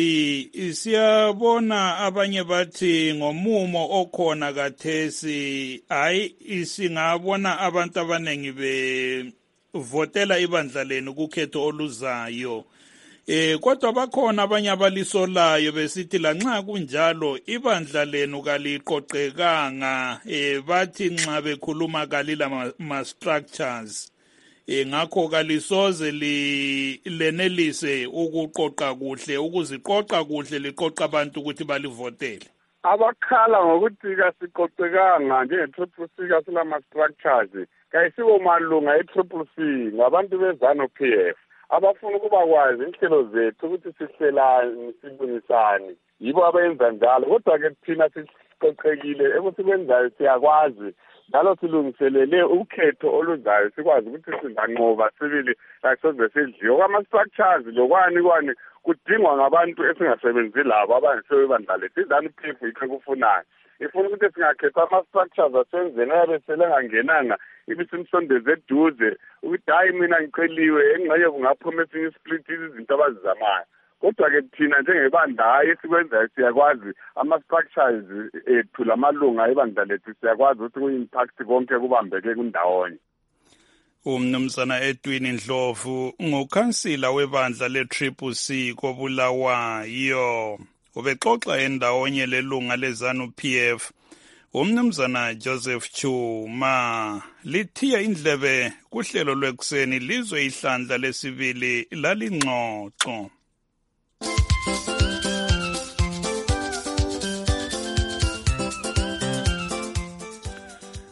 siyabona abanye bathi ngomumo okhona kathesi hayi singabona abantu abaningi bevotela ibandla lenu kukhetho oluzayo. Kodwa bakhona abanye abalisolayo besithi lanxa kunjalo ibandla lenu kaliqoqekanga bathi nxa bekhuluma kalila ma-structures ngakho kalisoze lenelise ukuqoqa kuhle ukuziqoqa kuhle liqoqa abantu ukuthi balivotele. Abakhala ngokuthi kasiqoqekanga njenge-CCC kasilama-structures kayisibo malunga e-CCC ngabantu beZANU-PF abafuna ukuba kwazi inhlelo zethu ukuthi sihlelani sibunisani yibo abayenza njalo kodwa-ke thina siqoqekile ekusibwenzayo siyakwazi njalo silungiselele ukhetho oluzayo sikwazi ukuthi singanqoba sibili kasoze sidliwe kwama-structures lokwani kudingwa ngabantu esingasebenzi labo abangisebebandla lethu iZANU-PF yikho kufunayo ifuna ukuthi singakhetha ama-structures asenzeni ayabe selengangenanga ibisimsondeze eduze ukuthi hayi mina ngiceliwe engxenye kungaphuma esinye isplit izinto abazizamayo kodwa-ke thina njengebandla hayi esikwenzayo siyakwazi ama-structures ethu lamalunga ebandla lethu siyakwazi ukuthi ku-impact konke kubambeke kundawonye. Umnumzana Edwin Ndlovu ngukhansila webandla le-CCC koBulawayo ubexoxa endawonye lelunga leZANU-PF. Umnumzana Joseph Chuma lithiya indlebe kuhlelo lwekuseni lizwe ihlandla lesibili lalingxoxo.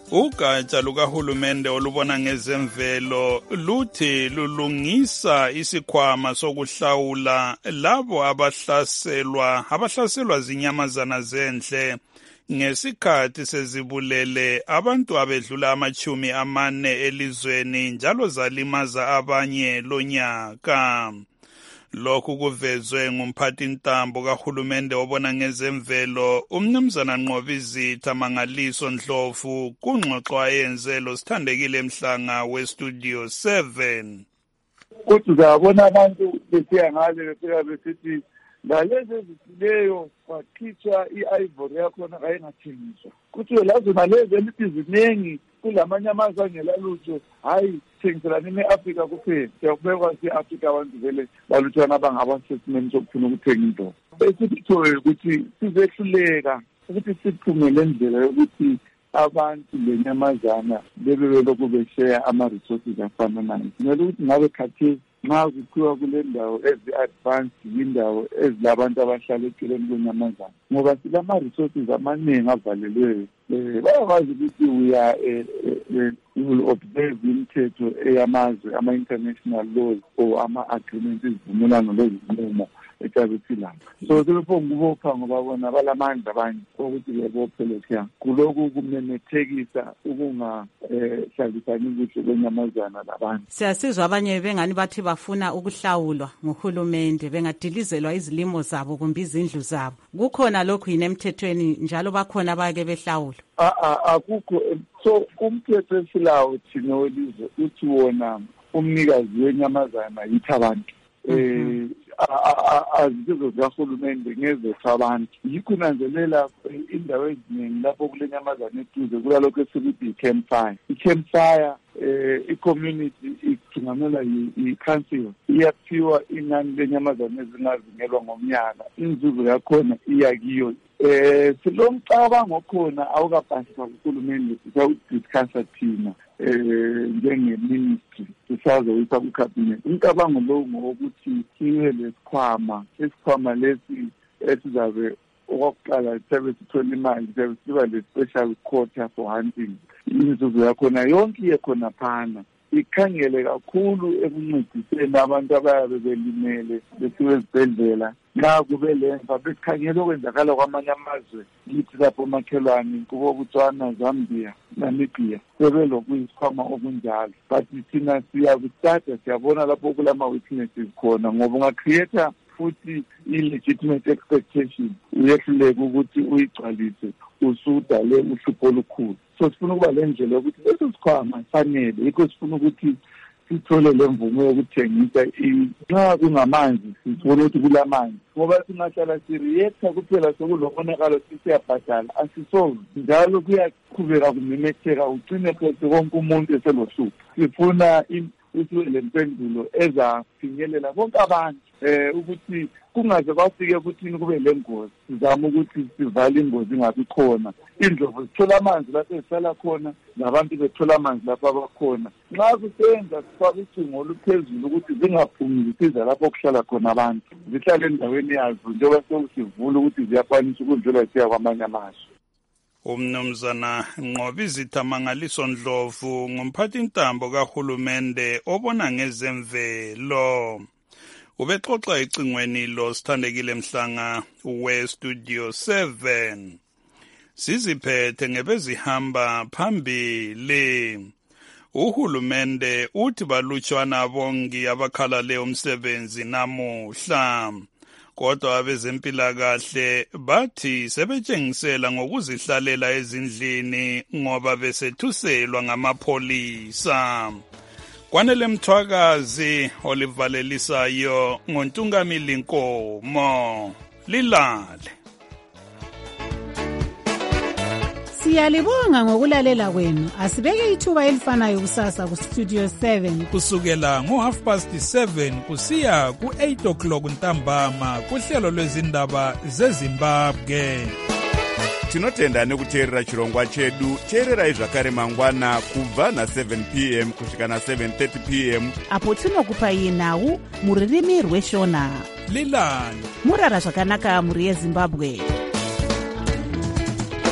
Ugatsha lukahulumende olubona ngezemvelo luthi lulungisa isikhwama sokuhlawula labo abahlaselwa zinyamazana zendle ngesikhathi sezibulele abantu abedlula 40 elizweni njalo zalimaza abanye lonyaka. Lokhu kuvezwe ngumphathintambo kahulumende obona ngezemvelo umnumzana Nqobizitha Mangaliso Ndlovu kungxoxo ayenze lo Sithandekile Mhlanga weStudio 7. Kodwa uzabona abantu besiya ngale befika besithi lalezi ezisileyo kwakhitshwa i-ivory yakhona ayingathengiswa. Kuthiwe lazona lezi elibhizinengi kulamanyamaza angelalutho hayi thengiselani ne-Afrika kuphela. Siyakubekwa si-Afrika abantu vele baluthwana abangabasesimeni sokufuna ukuthenga into. Esithoyo ukuthi sizehluleka ukuthi siphumele indlela yokuthi abantu lenyamazana bebelokhu besheya ama-resources afananayo. Kumele ukuthi ngabe khathesi nxa kuthiwa kule ndawo ezi-advanced indawo ezilabantu abahlala eceleni kwenyamazana ngoba silama-resources amaningi avalelweyo. Bayakwazi ukuthi we will observe imithetho eyamazwe ama-international laws or ama-agreements izivumelano lezinqumo etshabesilanga. So sebefo ngubopha ngoba bona balamandla abanye ukuthi bebophele kya kulokhu kumemethekisa ukungahlalisani kuhle kwenyamazana labantu. Siyasizwa abanye bengani bathi bafuna ukuhlawulwa nguhulumende bengadilizelwa izilimo zabo kumbe izindlu zabo. Kukhona lokhu yini emthethweni njalo bakhona abake behlawula? Akukho. So umthetho esilawo thina welizwe uthi wona umnikazi wenyamazana yithi abantu. Azizo zikahulumende ngezethu abantu. Yikho nanzelela indawo eziningi lapho kulenyamazana eduze kulalokho esikuthi i-campfire. I-campfire i-community ithungamela i-council iyaphiwa inani lenyamazana ezingazingelwa ngomnyaka. Inzuzo yakhona iya kiyo. Silomcabango okhona awukapasiswa kuhulumende sisawudiscussa thina njenge-ministry sisazoyisa ku-cabinet. Umcabango lowo ngowokuthi siwe lesikhwama lesi esizabe okokuqala sibe sithola imali sibe siba le-special quota for hunting. Inzuzo yakhona yonke iyekhona phana ikhangele kakhulu ekuncediseni abantu abayabe belimele besiwe ezibhedlela. Nxa kube lemva besikhangela okwenzakala kwamanye amazwe lithi lapho makhelwane kubo Botswana, Zambia, Namibia sebelokuyisikhwama okunjalo. But thina siyakustarta siyabona lapho kulama-weaknesses khona ngoba ungacreate futhi i-legitimate expectation uyehluleka ukuthi uyigcwalise usudale uhlupho olukhulu. So sifuna ukuba le ndlela yokuthi leso sikhwama fanele yikho sifuna ukuthi sithole le mvumo yokuthengisa nxa kungamanzi sibone ukuthi kulamanzi ngoba singahlala sireacta kuphela sokulomonakalo sisiyabhadala asisolve njalo kuyaqhubeka kumemetheka ugcine phose konke umuntu eselohlupho. Sifuna usiwe le mpendulo ezafinyelela bonke abantu ukuthi kungaze kwafike ukuthi kube le ngozi. Sizama ukuthi sivale ingozi ingabi khona. Indlovu zithola amanzi lapho ezihlala khona nabantu bethola amanzi lapho abakhona. Nxa kusenza sifake ucingo oluphezulu ukuthi zingaphumi zisiza lapho okuhlala khona abantu zihlale endaweni yazo njengoba sokusivula ukuthi ziyakwanisa ukudlula siya kwamanye amazwe. Umnumzana Nqobizitha Mangaliso Ndlovu ngumphathintambo kahulumende obona ngezemvelo. Ubexoxa ecingweni lo Sithandekile Mhlanga weStudio 7. Siziphethe ngebezihamba phambili. Uhulumende uthi balutshwana bongi abakhalale umsebenzi namuhla. Kodwa abezempilakahle bathi sebetshengisela ngokuzihlalela ezindlini ngoba besethuselwa ngamapholisa. Kwanele Mthwakazi olivalelisayo ngoNtungamili Nkomo. Lilale. Siyalibonga ngokulalela kwenu. Asibeke ithuba elifanayo kusasa kuStudio 7 kusukela ngo7:30 kusiya ku8 ntambama kuhlelo lwezindaba zeZimbabwe. Tinotenda nekuteerera chirongwa chedu. Teererai zvakare mangwana kubva na7 p.m. kusvika na7:30 p.m. apo tinokupai nhau muririmi rweshona. Lilani. Murara zvakanaka muri yeZimbabwe.